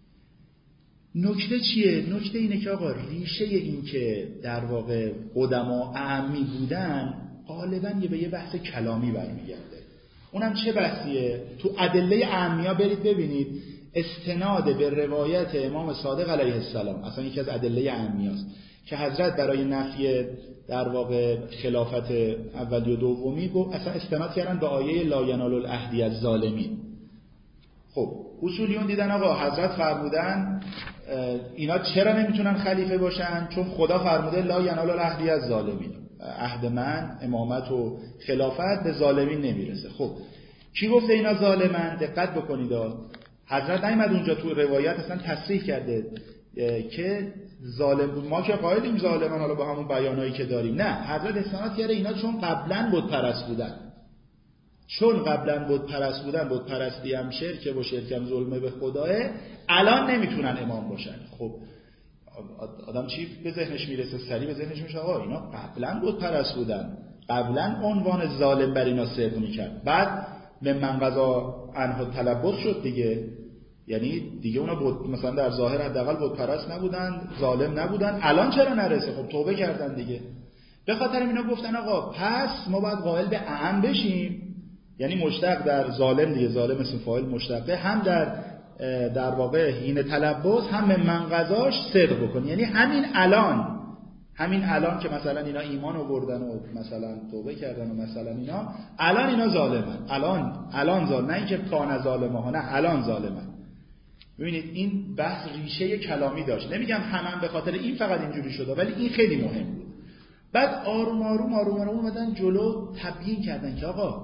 نکته چیه؟ نکته اینه که آقا ریشه این که در واقع قدما اعمی بودن غالبا یه به یه بحث کلامی برمیگرده. اونم چه بحثیه؟ تو ادله اعمیا برید ببینید استناد به روایت امام صادق علیه السلام، اصلا یکی از ادله اعمیاست که حضرت برای نفی در واقع خلافت اولی و دومی گفت اصلا استناد کردن به آیه لا ینال العهد الظالمین. خب اصولیون دیدن آقا حضرت فرمودن اینا چرا نمیتونن خلیفه باشن؟ چون خدا فرموده لا ینال العهد الظالمین، عهد من امامت و خلافت به ظالمین نمیرسه. خب کی گفته اینا ظالمن؟ دقت بکنید حضرت نیامد اونجا تو روایت اصلا تصریح کرده که ظالم بود، ما که قائلیم ظالمان حالا با همون بیانایی که داریم، نه، حضرت استناد کرده اینا چون قبلا بت پرست بودن، چون قبلا بت پرست بودن، بت پرستی هم شرک و شرک هم ظلمه به خداه، الان نمیتونن امام باشن. خب آدم چی به ذهنش میرسه؟ سریع به ذهنش میشه آقا اینا قبلا بت پرست بودن، قبلا عنوان ظالم بر اینا صدق میکرد، بعد من قضا عنه تلبس شد دیگه، یعنی دیگه اونا بود مثلا در ظاهر حداقل بت پرست نبودن، ظالم نبودن، الان چرا نرسه؟ خب توبه کردن دیگه. به خاطر اینا گفتن آقا پس ما باید قائل به اعم بشیم، یعنی مشتق در ظالم دیگه، ظالم اسم فاعل مشتقه، هم در در واقع حین تلبس هم من قضاش صدق بکن، یعنی همین الان همین الان که مثلا اینا ایمان آوردن و مثلا توبه کردن و مثلا اینا الان اینا ظالمن، الان الان ظالم، نه اینکه کان ظالمه ها، نه الان ظالمن. ببینید این بحث ریشه کلامی داشت، نمیگم همون به خاطر این فقط اینجوری شده، ولی این خیلی مهم بود. بعد آروم آروم آروم آروم اومدن جلو تبیین کردن که آقا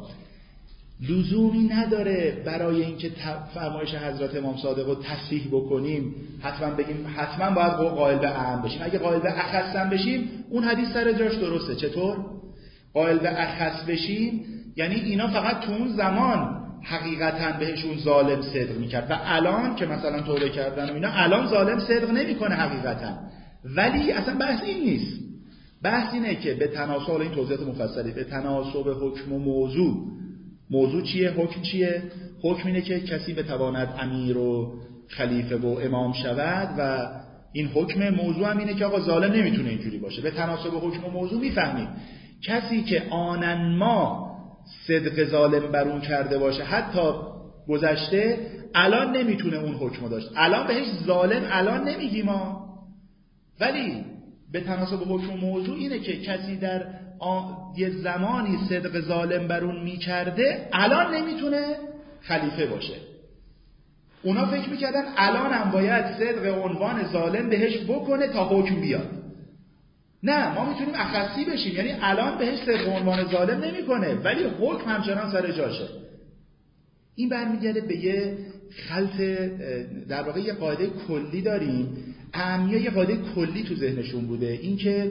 لزومی نداره برای اینکه فرمایش حضرت امام صادق رو تصحیح بکنیم حتما بگیم حتما باید قائل به اعم بشیم. اگه قائل به اخص هم بشیم اون حدیث سر جاش درسته. چطور؟ قائل به اخص بشیم یعنی اینا فقط تو اون زمان حقیقتا بهشون ظالم صدق میکرد و الان که مثلا توبه کردن و اینا الان ظالم صدق نمیکنه حقیقتا. ولی اصلا بحث این نیست، بحث اینه که به تناسب، این توضیحات مفصلی، به تناسب حکم و موضوع. موضوع چیه؟ حکم چیه؟ حکم اینه که کسی بتواند امیر و خلیفه و امام شود و این حکم. موضوع هم اینه که آقا ظالم نمیتونه اینجوری باشه. به تناسب حکم و موضوع میفهمید کسی که آنن ما صدق ظالم برون کرده باشه حتی گذشته، الان نمیتونه اون حکم داشت، الان بهش ظالم الان نمیگیم ما. ولی به تناسب حکم و موضوع اینه که کسی در یه زمانی صدق ظالم بر اون میکرده الان نمیتونه خلیفه باشه. اونا فکر میکردن الان هم باید صدق عنوان ظالم بهش بکنه تا حکم بیاد. نه، ما میتونیم اخصی بشیم، یعنی الان بهش صدق عنوان ظالم نمیکنه ولی حکم همچنان سر جاشه. این برمیگرده به یه خلط، در واقع یه قاعده کلی داریم، اهمیه یه قاعده کلی تو ذهنشون بوده، این که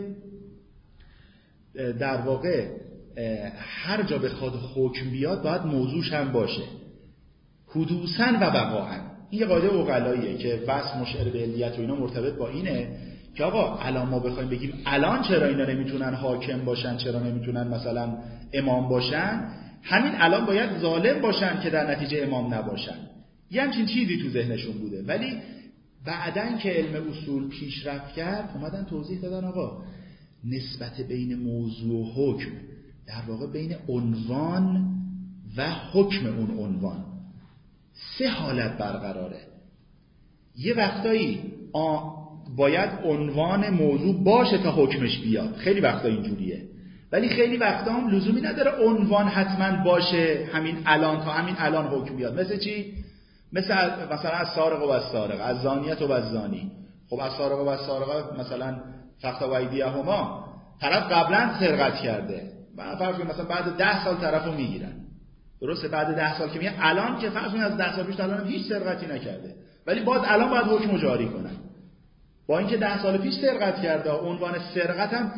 در واقع هر جا بخواد حکم بیاد باید موضوعش هم باشه، حدوثاً و بقاعاً. این یه قاعده عقلاییه که وصف مشعر به علیت و اینا مرتبط با اینه که آقا الان ما بخوایم بگیم الان چرا اینا نمیتونن حاکم باشن، چرا نمیتونن مثلا امام باشن، همین الان باید ظالم باشن که در نتیجه امام نباشن. یه همچین چیزی تو ذهنشون بوده. ولی بعدن که علم اصول پیشرفت کرد اومدن توضیح دادن آقا نسبت بین موضوع و حکم در واقع بین عنوان و حکم اون عنوان سه حالت برقراره. یه وقتایی باید عنوان موضوع باشه تا حکمش بیاد، خیلی وقتا اینجوریه، ولی خیلی وقتا هم لزومی نداره عنوان حتما باشه همین الان تا همین الان حکم بیاد. مثل چی؟ مثل مثلا از سارق و از سارق، از زانیت و از زانی. خب از سارق و از سارق مثلا فقط و ایدیهما، طرف قبلا سرقت کرده، فرض کنید مثلا بعد ده سال طرفو میگیرن، درسته؟ بعد ده سال که میگه الان که فرض کنید از ده سال پیش تا الان هیچ سرقتی نکرده ولی باز الان باید حکم جاری کنن، با اینکه ده سال پیش سرقت کرده. عنوان سرقت هم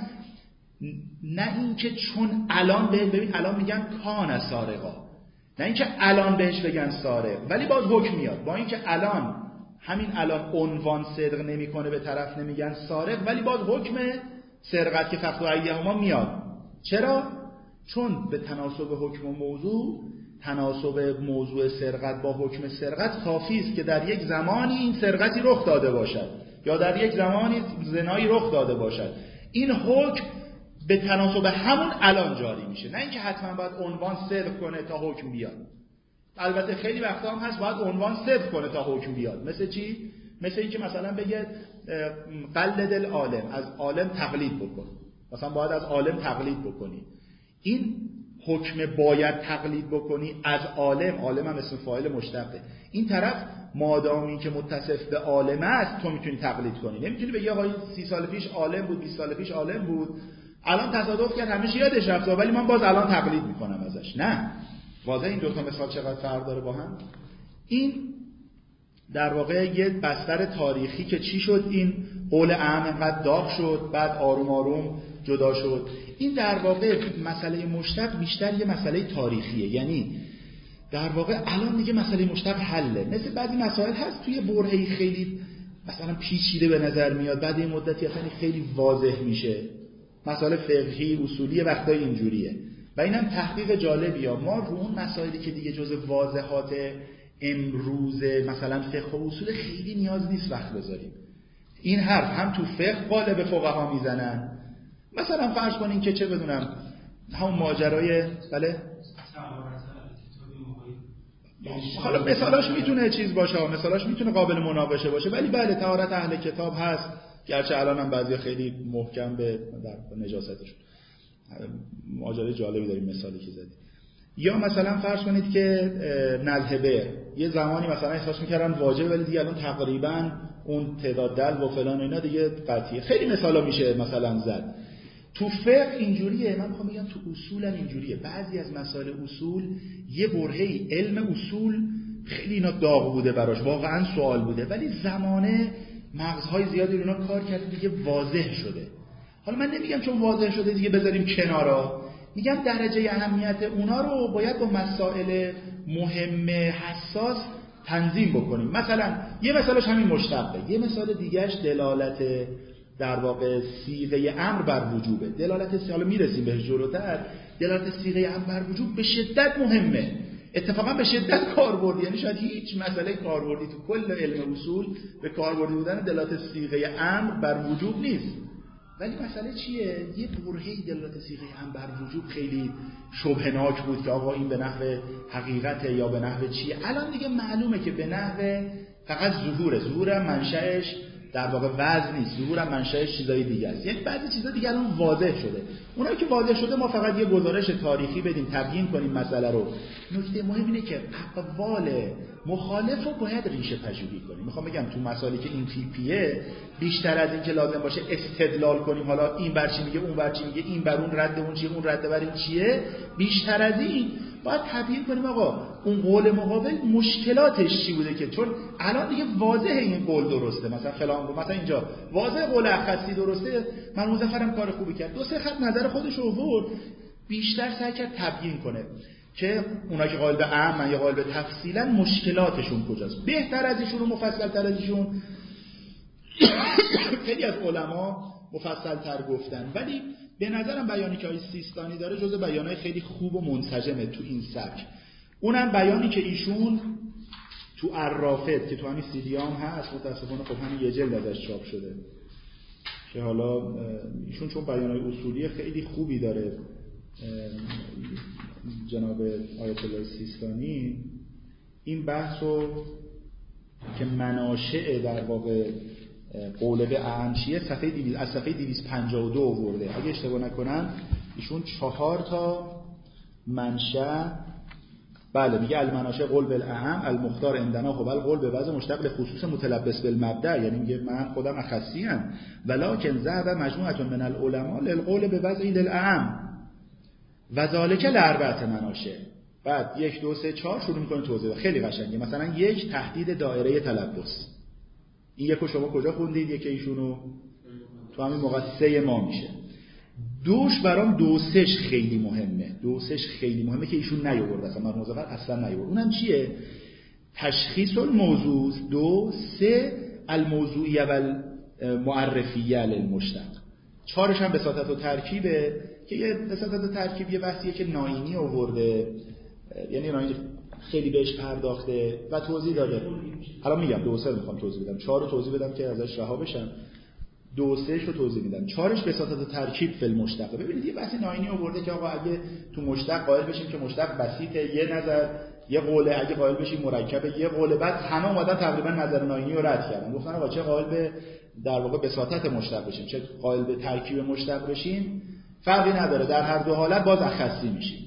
نه اینکه چون الان به ببین الان میگن کان سارقا، نه اینکه الان بهش بگن سارق ولی باز حکم میاد، با اینکه الان همین الان عنوان صدق نمیکنه به طرف نمیگن سارق ولی باز حکم سرقت که فقط و ایهما میاد. چرا؟ چون به تناسب حکم و موضوع، تناسب موضوع سرقت با حکم سرقت کافی است که در یک زمانی این سرقتی رخ داده باشد یا در یک زمانی زنایی رخ داده باشد. این حکم به تناسب همون الان جاری میشه، نه اینکه حتما باید عنوان صدق کنه تا حکم بیاد. البته خیلی وقتا هم هست باید عنوان صدق کنه تا حکم بیاد. مثل چی؟ مثل اینکه مثلا بگه قلد العالم، از عالم تقلید بکن، مثلا باید از عالم تقلید بکنی. این حکم باید تقلید بکنی از عالم، عالم هم اسم فاعل مشتقه. این طرف مادامی که متصف به عالم است تو میتونی تقلید کنی. نمیتونی بگی آقا سی سال پیش عالم بود، بیست سال پیش عالم بود، الان تصادف کرد همه یادش رفت ولی من باز الان تقلید میکنم ازش. نه، واضحه این دو تا مثال چقدر فرق داره با هم. این در واقع یه بستر تاریخی که چی شد، این قول عام انقدر داغ شد بعد آروم آروم جدا شد. این در واقع مسئله مشتق بیشتر یه مسئله تاریخیه، یعنی در واقع الان دیگه مسئله مشتق حله. مثل بعضی مسائل هست توی برهه‌ای خیلی مثلا پیچیده به نظر میاد، بعد یه مدتی اصلا خیلی واضح میشه. مسائل فقهی اصولی وقتای اینجوریه و اینم تحقیق جالبیه. ما رو اون مسائلی که دیگه جز واضحات امروز مثلا فقه و اصول خیلی نیاز نیست وقت بذاریم. این حرف هم تو فقه قالب فقها میزنن، مثلا فرض کنین که چه بدونم همون ماجرای بله حالا مثالاش میتونه چیز باشه، مثالاش میتونه قابل مناقشه باشه، ولی بله طهارت اهل کتاب هست، گرچه الان هم بعضیا خیلی محکم به در نجاستشون. ماجرای جالبی داریم مثالی که زدید. یا مثلا فرض کنید که نذهبه یه زمانی مثلا احساس میکردن واجب ولی دیگه الان تقریبا اون تعداد دل و فلان اینا دیگه قطعیه. خیلی مثالا میشه مثلا زد. تو فقه اینجوریه، من میخوام بگم تو اصول هم اینجوریه. بعضی از مسائل اصول یه برهه‌ای علم اصول خیلی اینا داغ بوده براش، واقعا سوال بوده، ولی زمانه مغزهای زیادی اونا کار کرده دیگه واضح شده. حالا من نمیگم چون واضح شده دیگه بذاریم کنارا، میگم درجه اهمیت اونا رو باید با مسائل مهم حساس تنظیم بکنیم. مثلا یه مثالش همین مشتقه، یه مثال دیگهش دلالت در واقع صیغه امر بر وجوبه. دلالت صیغه، حالا میرسیم بهش جلوتر، دلالت صیغه امر بر وجوب به شدت مهمه، اتفاقا به شدت کاربردی، یعنی شاید هیچ مسئله کاربردی تو کل علم اصول به کاربردی بودن دلالت صیغه امر بر وجوب نیست. ولی مسئله چیه؟ یه برهه‌ای دلالت صیغه امر بر وجوب خیلی شبهناک بود که آقا این به نحو حقیقته یا به نحو چیه. الان دیگه معلومه که به نحو فقط ظهوره، ظهور منشأش در واقع وزن نیست، ظهور هم منشأ چیزای دیگه است. یعنی بعضی چیزا دیگه الان واضح شده، اونایی که واضح شده ما فقط یه گزارش تاریخی بدیم، تبیین کنیم مسئله رو. نکته مهم اینه که اقوال مخالف رو باید ریشه پژوهی کنیم. میخوام بگم تو مسائلی که این تیپیه بیشتر از این که لازم باشه استدلال کنیم حالا این بر چی میگه اون بر چی میگه، این بر اون رد اون چیه اون رد بر این چیه، بیشتر از این باید تبیین کنیم آقا اون قول مقابل مشکلاتش چی بوده، که چون الان دیگه واضحه این قول درسته، مثلا فلان مثلا اینجا واضح قول اخصی درسته، من مظفرم کار خوبی کرد، دو سه خط نظر خودش آورد، بیشتر سعی کرد تبیین کنه که اونا که قائل به عام یا قائل به تفصیلا مشکلاتشون کجاست. بهتر از ایشون و مفصل تر از ایشون خیلی از علما مفصل تر گفتن، ولی به نظرم بیانی که آقای سیستانی داره جزء بیانای خیلی خوب و منسجمه تو این سبک. اونم بیانی که ایشون تو عرافت که تو همین سیدیام هست، متاسفانه خب همین یه جلد ازش چاپ شده که حالا ایشون چون بیانای اصولی خیلی خوبی داره، جناب آیت الله سیستانی این بحثو که مناشئ در واقع قول به اعم چیه صفحه دویست از صفحه دویست و پنجاه و دو آورده. اگه اشتباه نکنم ایشون چهار تا منشأ، بله میگه المناشئ قول بالاعم المختار عندنا هو القول به وضع مشتق به خصوص متلبس بالمبدا، یعنی میگه من خودم اخصی ام ولکن ذهب مجموعه من العلماء للقول به وضع الاعم و ذالک لاربعه مناشئ. بعد یک دو سه چهار شروع میکنه توضیح، خیلی قشنگه. مثلا یک تحدید دایره تلبس، این یکو شما کجا خوندید؟ یک ایشونو تو همین موقع سه ما میشه. دوش برام دو سهش خیلی مهمه، دو سهش خیلی مهمه که ایشون نیاورد، اصلا من مظفر اصلا نیاورد. اونم چیه؟ تشخیص الموضوع، دو سه الموضوعیه و المعرفیه للمشتق. چهارش هم بساطت و ترکیبه که یه بساطت و ترکیب یه بحثیه که ناینی آورده، یعنی ناینی خیلی بهش پرداخته و توضیح داده. حالا میگم دو سه میخوام توضیح بدم، چهار رو توضیح بدم که ازش رها بشم، دو سهش رو توضیح میدم. چهارش بساطت و ترکیب فی المشتق. ببینید یه بحث ناینی آورده که آقا اگه تو مشتق قائل بشیم که مشتق بسیطه یه نظر یه قوله، اگه قائل بشیم مرکب یه قوله، بعد همه اومدن تقریبا نظر ناینی رو رد کردن، گفتن آقا چه قائل به در واقع بساطت مشتق بشیم چه قائل به ترکیب مشتق بشیم فرقی نداره، در هر دو حالت باز اخصی میشیم.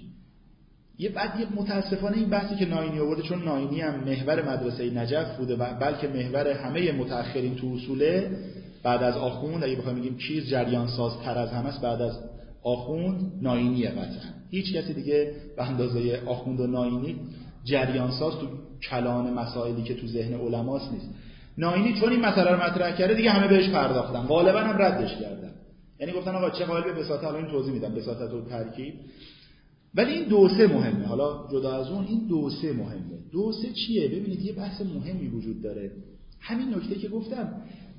یه بعد یه متاسفانه این بحثی که ناینی آورده، چون ناینی هم محور مدرسه نجف بوده و بلکه محور همه متأخرین تو اصوله، بعد از آخوند اگه بخوایم بگیم چیز جریان ساز تر از همه است بعد از آخوند ناینیه قطعا. هیچ کسی دیگه به اندازه آخوند و ناینی جریان ساز تو کلان مسائلی که تو ذهن علماست نیست. ناینی چون این مسئله رو مطرح کرده دیگه همه بهش پرداختن، غالبا هم ردش کردن، یعنی گفتن آقا چه قائل به بساطت، الان این توضیح میدم بساطت و ترکیب. ولی این دو سه مهمه، حالا جدا از اون این دو سه مهمه. دو سه چیه؟ ببینید یه بحث مهمی وجود داره، همین نکته که گفتم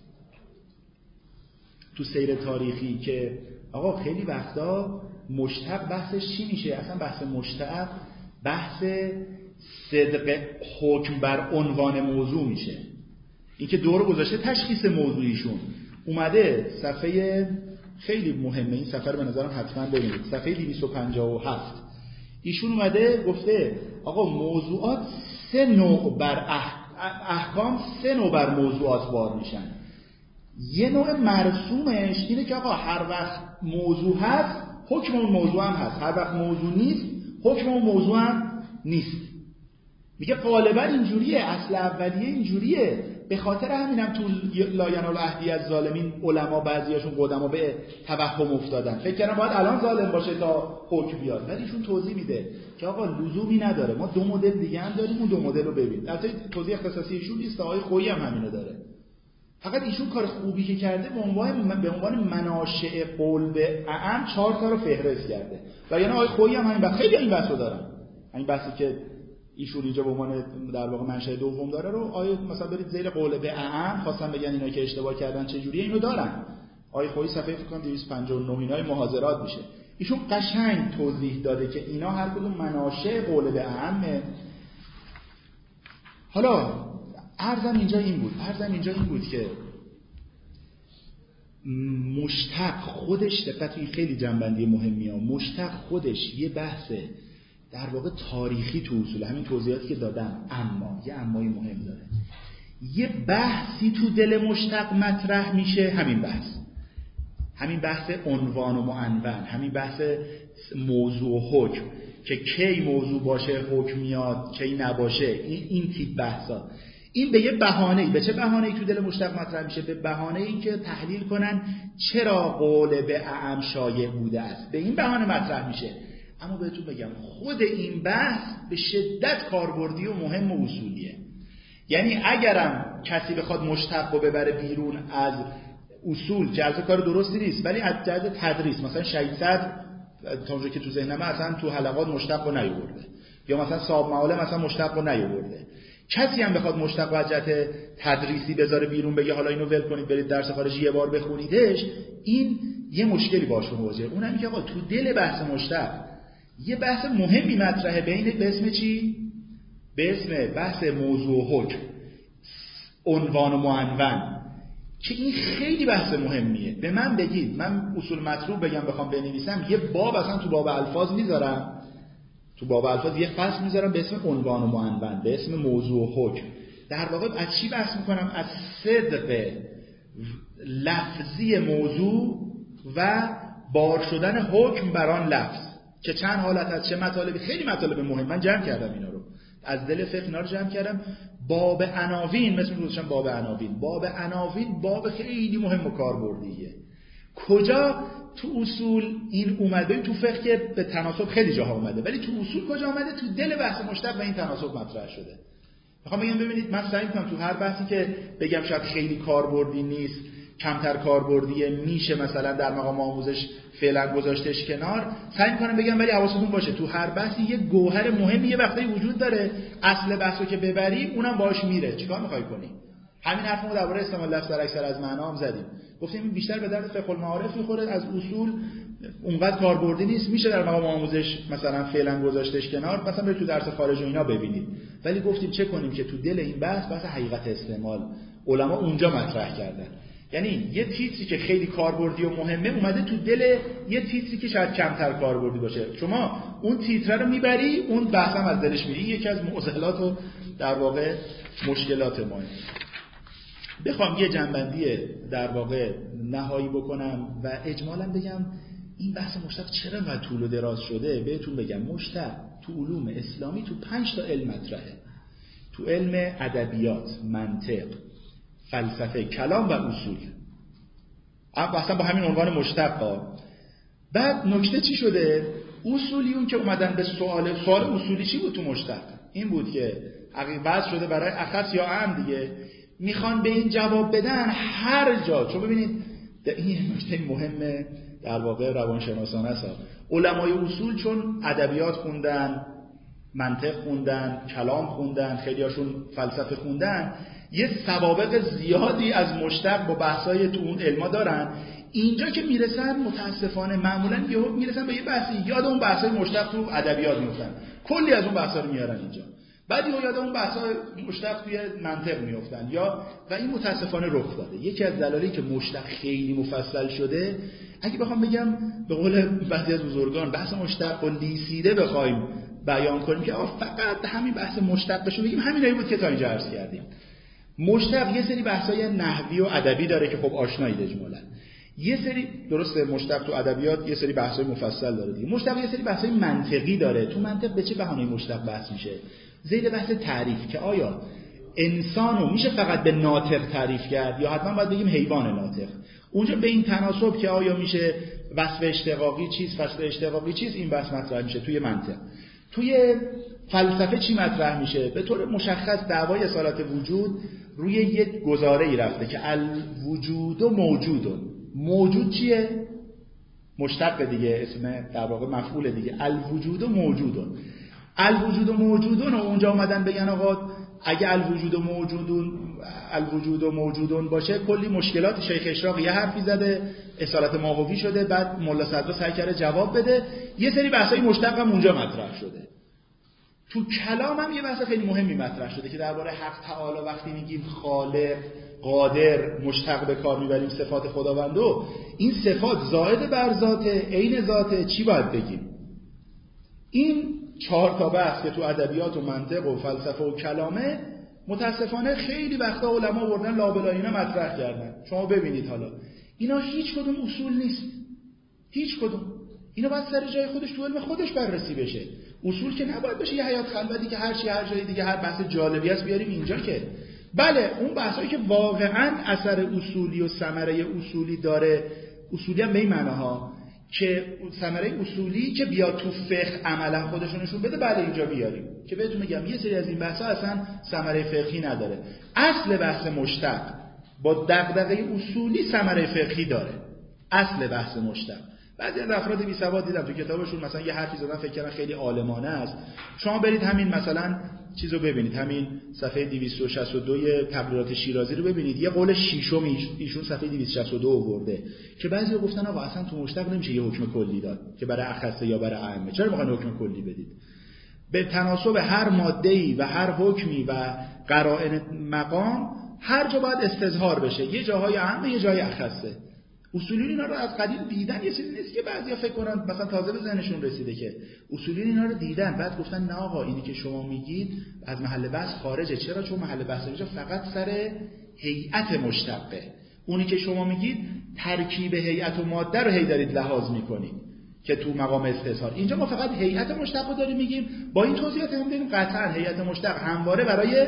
تو سیر تاریخی که آقا خیلی وقتا مشتق بحثش چی میشه؟ اصلا بحث مشتق بحث صدق حکم بر عنوان موضوع میشه. این که دور گذاشته تشخیص موضوعیشون اومده صفحه خیلی مهمه، این صفحه رو به نظرم حتما ببینید، صفحه دویست و پنجاه و هفت ایشون اومده گفته آقا موضوعات سه نوع بر اح... احکام سه نوع بر موضوعات بار میشن. یه نوع مرسومش اینه که آقا هر وقت موضوع هست حکم اون موضوع هم هست، هر وقت موضوع نیست حکم اون موضوع هم نیست. میگه غالبا اینجوریه، اصل اولیه اینجوریه، به خاطر همینم تو لا ینال عهدی از ظالمین علما بعضیاشون قدما به توهم افتادن، فکر کردن باید الان ظالم باشه تا حکم بیاد، ولی ایشون توضیح میده که آقا لزومی نداره، ما دو مدل دیگه هم داریم، اون دو مدل رو ببینید. البته توضیح اختصاصی ایشون نیست، آقای خویی هم همینو داره، فقط ایشون کار خوبی که کرده به عنوان به عنوان مناشئ قول به اعم چهار تا رو فهرست کرده. و یعنی آقای خویی هم همین بحث، خیلی این بحثو دارن، این بحثی که ایشون اینجا به عنوان در واقع منشأ دوم داره رو آیه مثلا برید زیر قول به اعم خواستن بگن اینا که اشتباه کردن چه جوریه اینو دارن. آیه خویی صفحه فکر کنم دویست و پنجاه و نه اینای محاضرات میشه. ایشون قشنگ توضیح داده که اینا هر کدوم مناشأ قول به اعمه. حالا عرضم اینجا این بود، عرضم اینجا این بود که مشتق خودش، دقت این خیلی جنبندی مهمیه، مشتق خودش یه بحثه در واقع تاریخی تو اصول، همین توضیحاتی که دادم، اما یه امای مهم داره. یه بحثی تو دل مشتق مطرح میشه، همین بحث همین بحث عنوان و معنون، همین بحث موضوع و حکم که کی موضوع باشه حکم میاد کی نباشه، این این تیپ بحثا. این به یه بهانه‌ای، به چه بهانه‌ای تو دل مشتق مطرح میشه؟ به بهانه‌ای که تحلیل کنن چرا قول به اعم شایع بوده است، به این بهانه مطرح میشه. اما بهتون بگم خود این بحث به شدت کاربردی و مهم و اصولیه. یعنی اگرم کسی بخواد مشتق رو ببره بیرون از اصول، جلسه کار درستی نیست، ولی از جهت تدریس مثلا شهید صدر تا اونجا که تو ذهنمه اصلا تو حلقات مشتق رو نیاورده، یا مثلا صاحب معالم مثلا مشتق رو نیاورده. کسی هم بخواد مشتق رو از جهت تدریسی بذاره بیرون، بگه حالا اینو ول کنید برید درس خارجی یه بار بخونیدش، این یه مشکلی باشه مواجهه. اونم که آقا تو دل بحث مشتق یه بحث مهمی مطرحه بین به اسم چی؟ به اسم بحث موضوع و حکم، عنوان و معنون، که این خیلی بحث مهمیه. به من بگید من اصول مطلوب بگم بخوام بنویسم، یه باب اصلا تو باب الفاظ میذارم، تو باب الفاظ یه فصل میذارم به اسم عنوان و معنون، به اسم موضوع و حکم. در واقع از چی بحث میکنم؟ از صدق لفظی موضوع و بار شدن حکم بر آن لفظ، که چند حالت از چه مطالبی، خیلی مطالب مهم. من جمع کردم اینا رو از دل فقه، اینا رو جمع کردم. باب عناوین، مثل گذاشتم باب عناوین، باب عناوین باب خیلی مهم و کاربردیه. کجا تو اصول این اومده؟ تو فقه که به تناسب خیلی جاها اومده، ولی تو اصول کجا اومده؟ تو دل بحث مشتق و این تناسب مطرح شده. میخوام بگم ببینید، من سعی میکنم تو هر بحثی که بگم شاید خیلی کاربردی نیست، کمتر کاربردیه، میشه مثلا در مقام آموزش فعلا گذاشتش کنار، سعی میکنم بگم ولی حواستون باشه تو هر بحثی یه گوهر مهمی یه وقتی وجود داره، اصل بحثو که ببری اونم باهاش میره. چیکار میخوای کنی؟ همین حرفمو درباره استعمال لفظ در اکثر از معنا هم زدیم، گفتیم این بیشتر به درد فقه المعارف میخوره، از اصول اونقدر کاربردی نیست، میشه در مقام آموزش مثلا فعلا گذاشتش کنار، مثلا برید تو درس خارج و اینا ببینید. ولی گفتیم چه کنیم که تو دل این بحث بحث حقیقت استعمال علما اونجا مطرح کردن. یعنی یه تیتری که خیلی کاربردی و مهمه اومده تو دل یه تیتری که شاید کمتر کاربردی باشه، شما اون تیتر رو میبری، اون بحث هم از دلش میری. یکی از معضلات و در واقع مشکلات ما. بخوام یه جنبندی در واقع نهایی بکنم و اجمالا بگم این بحث مشتق چرا انقدر طول و دراز شده، بهتون بگم مشتق تو علوم اسلامی تو پنج تا علم مطرحه. تو علم ادبیات، منطق، فلسفه، کلام و اصول، اصلا با همین عنوان مشتق. بعد نکته چی شده؟ اصولیون که اومدن به سوال سوال اصولی چی بود تو مشتق؟ این بود که حقیقت شده برای اخص یا عام دیگه، میخوان به این جواب بدن هر جا. چون ببینید این نکته مهمه در واقع روانشناسانه است. علمای اصول چون ادبیات خوندن، منطق خوندن، کلام خوندن، خیلیاشون فلسفه خوندن، یه سوابق زیادی از مشتق با بحثای تو اون علما دارن. اینجا که میرسن متاسفانه معمولا یهو میرسن به یه بحثی، یاد اون بحثای مشتق تو ادبیات میافتن، کلی از اون بحثا رو میارن اینجا، بعد یهو یاد اون بحثای مشتق توی منطق میافتن، یا و این متاسفانه رخ داده. یکی از دلایلی که مشتق خیلی مفصل شده، اگه بخوام بگم به قول بعضی از بزرگان بحث مشتق و لیسیده بخوایم بیان کنیم که فقط همین بحث مشتقشو بگیم، همینایی بود که تا اینجا عرض کردیم. مشتق یه سری بحثای نحوی و ادبی داره که خب آشنایید اجمالاً. یه سری درسته مشتق تو ادبیات یه سری بحثای مفصل داره دیگه. مشتق یه سری بحثای منطقی داره. تو منطق به چه بهانه‌ای مشتق بحث میشه؟ زید بحث تعریف، که آیا انسانو میشه فقط به ناطق تعریف کرد یا حتما باید بگیم حیوان ناطق؟ اونجا به این تناسب که آیا میشه وصف اشتقاقی چیز، فصل اشتقاقی چیز، این بحث مطرح میشه توی منطق. توی فلسفه چی مطرح میشه؟ به طور مشخص دعوای اصالت وجود روی یک گزاره‌ای رفته که الوجود و موجودون. موجود چیه؟ مشتق دیگه، اسم در واقع مفعول دیگه. الوجود و موجودون. الوجود و موجودون و اونجا اومدن بگن آقا اگه الوجود و موجودون الوجود و موجودون باشه کلی مشکلات. شیخ اشراق یه حرفی زده، اصالت ماهوی شده، بعد ملا صدرا سعی کرده جواب بده. یه سری بحثای مشتق هم اونجا مطرح شده. تو کلام هم یه بحث خیلی مهمی مطرح شده که درباره حق تعالی وقتی میگیم خالق، قادر، مشتق به کار میبریم صفات خداوندو، این صفات زائد بر ذاته، عین ذاته، چی باید بگیم؟ این چهار تا بحث که تو ادبیات و منطق و فلسفه و کلامه متاسفانه خیلی وقتا علما آوردن لابلا اینا مطرح کردن. شما ببینید حالا اینا هیچ کدوم اصول نیست، هیچ کدوم. اینا باید سر جای خودش تو علم خودش بررسی بشه. اصول که نباید بشه یه حیات خلوتی که هر چی هر جای دیگه هر بحث جالبی است بیاریم اینجا که. بله اون بحثایی که واقعا اثر اصولی و ثمره اصولی داره، اصولی هم به این معناها که ثمره اصولی که بیا تو فقه عملا خودشون نشون بده، بله اینجا بیاریم. که بهتون میگم یه سری از این بحثا اصلا ثمره فقهی نداره. اصل بحث مشتق با دغدغه اصولی ثمره فقهی داره. اصل بحث مشتق. بعضی از افراد بی سواد دیدم تو کتابشون مثلا یه حرفی زدن فکر کردن خیلی عالمانه است. شما برید همین مثلا چیزو ببینید، همین صفحه دویست و شصت و دو تقریرات شیرازی رو ببینید، یه قول شیشم ایشون صفحه دویست و شصت و دو آورده که بعضیا گفتن آقا اصلا تو مشتق نمیشه یه حکم کلی داد که برای اخصه یا برای عامه، چرا میخواین حکم کلی بدید؟ به تناسب هر ماده‌ای و هر حکمی و قرائن مقام هر جا باید استظهار بشه، یه جاهای عامه یه جای اخصه. اصولیون اینا رو از قدیم دیدن، یه چیزی نیست که بعضیا فکر کنن مثلا تازه به ذهنشون رسیده، که اصولیون اینا رو دیدن بعد گفتن نه آقا اینی که شما میگید از محل بحث خارجه. چرا؟ چون محل بحث اینجا فقط سر هیئت مشتقه. اونی که شما میگید ترکیب هیئت و ماده رو هی دارید لحاظ میکنید که تو مقام استظهار. اینجا ما فقط هیئت مشتق رو داریم میگیم. با این توضیحات هم دیدیم قطعا هیئت مشتق همواره برای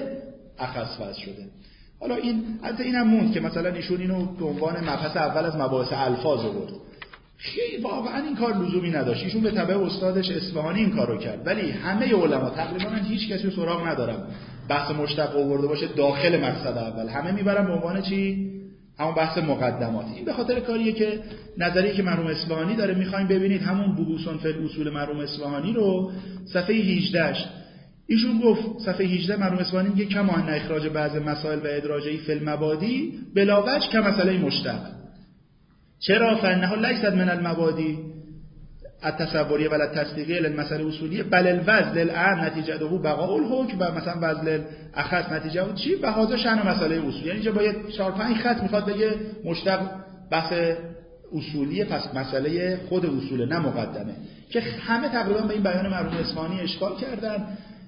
اخص وضع شده. حالا این البته اینم موند که مثلا ایشون اینو به عنوان مبحث اول از مباحث الفاظ آورد. خیلی واقعا این کار لزومی نداشت. ایشون به تبع استادش اصفهانی این کارو کرد، ولی همه علما تقریبا من هیچ کسی رو سراغ ندارم بحث مشتق آورده باشه داخل مقصد اول. همه میبرن به عنوان چی؟ همون بحث مقدمات. این به خاطر کاریه که نظریه که مرحوم اصفهانی داره. میخوایم ببینید همون بحوث فی الاصول مرحوم اصفهانی رو صفحه هجده ایشون گفت، صفحه هجده مرحوم اصفهانی میگه کما ان اخراج بعض مسائل و ادراجه فی المبادی بلا وجه که مسئله مشتق. چرا؟ فانه لیست من المبادی التصوریه ولا التصدیقیه للمسائل اصولیه بل الوزن للعام نتیجته بقاء الحکم و مثلا وزن اخص نتیجه چی و هذا شأن مسئله اصولی. یعنی اینجا با یه چهار پنج خط میخواد بگه مشتق بحث اصولیه، پس مسئله خود اصوله نه مقدمه. که همه تقریبا به این بیان مرحوم اصفهانی اشکال کردن.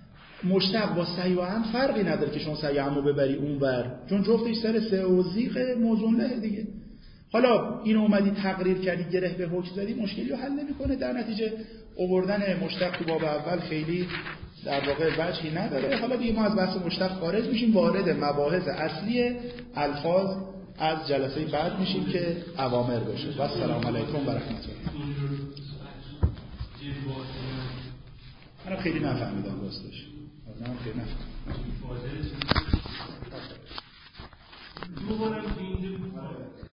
مشتق با سعی و هم فرقی نداره که شما سعی همو ببری اونور، چون جفتش سر سه و زیغ موزون له دیگه. حالا اینو اومدی تقریر کردی گره به حکم زدی، مشکلی رو حل نمیکنه. در نتیجه آوردن مشتق تو باب اول خیلی در واقع وجهی نداره. حالا دیگه ما از بحث مشتق خارج میشیم، وارد مباحث اصلی الفاظ از جلسه بعد میشیم که اوامر بشه. و السلام علیکم و رحمت الله. من خیلی نفهمیدم راستش. من خیلی نفهمیدم.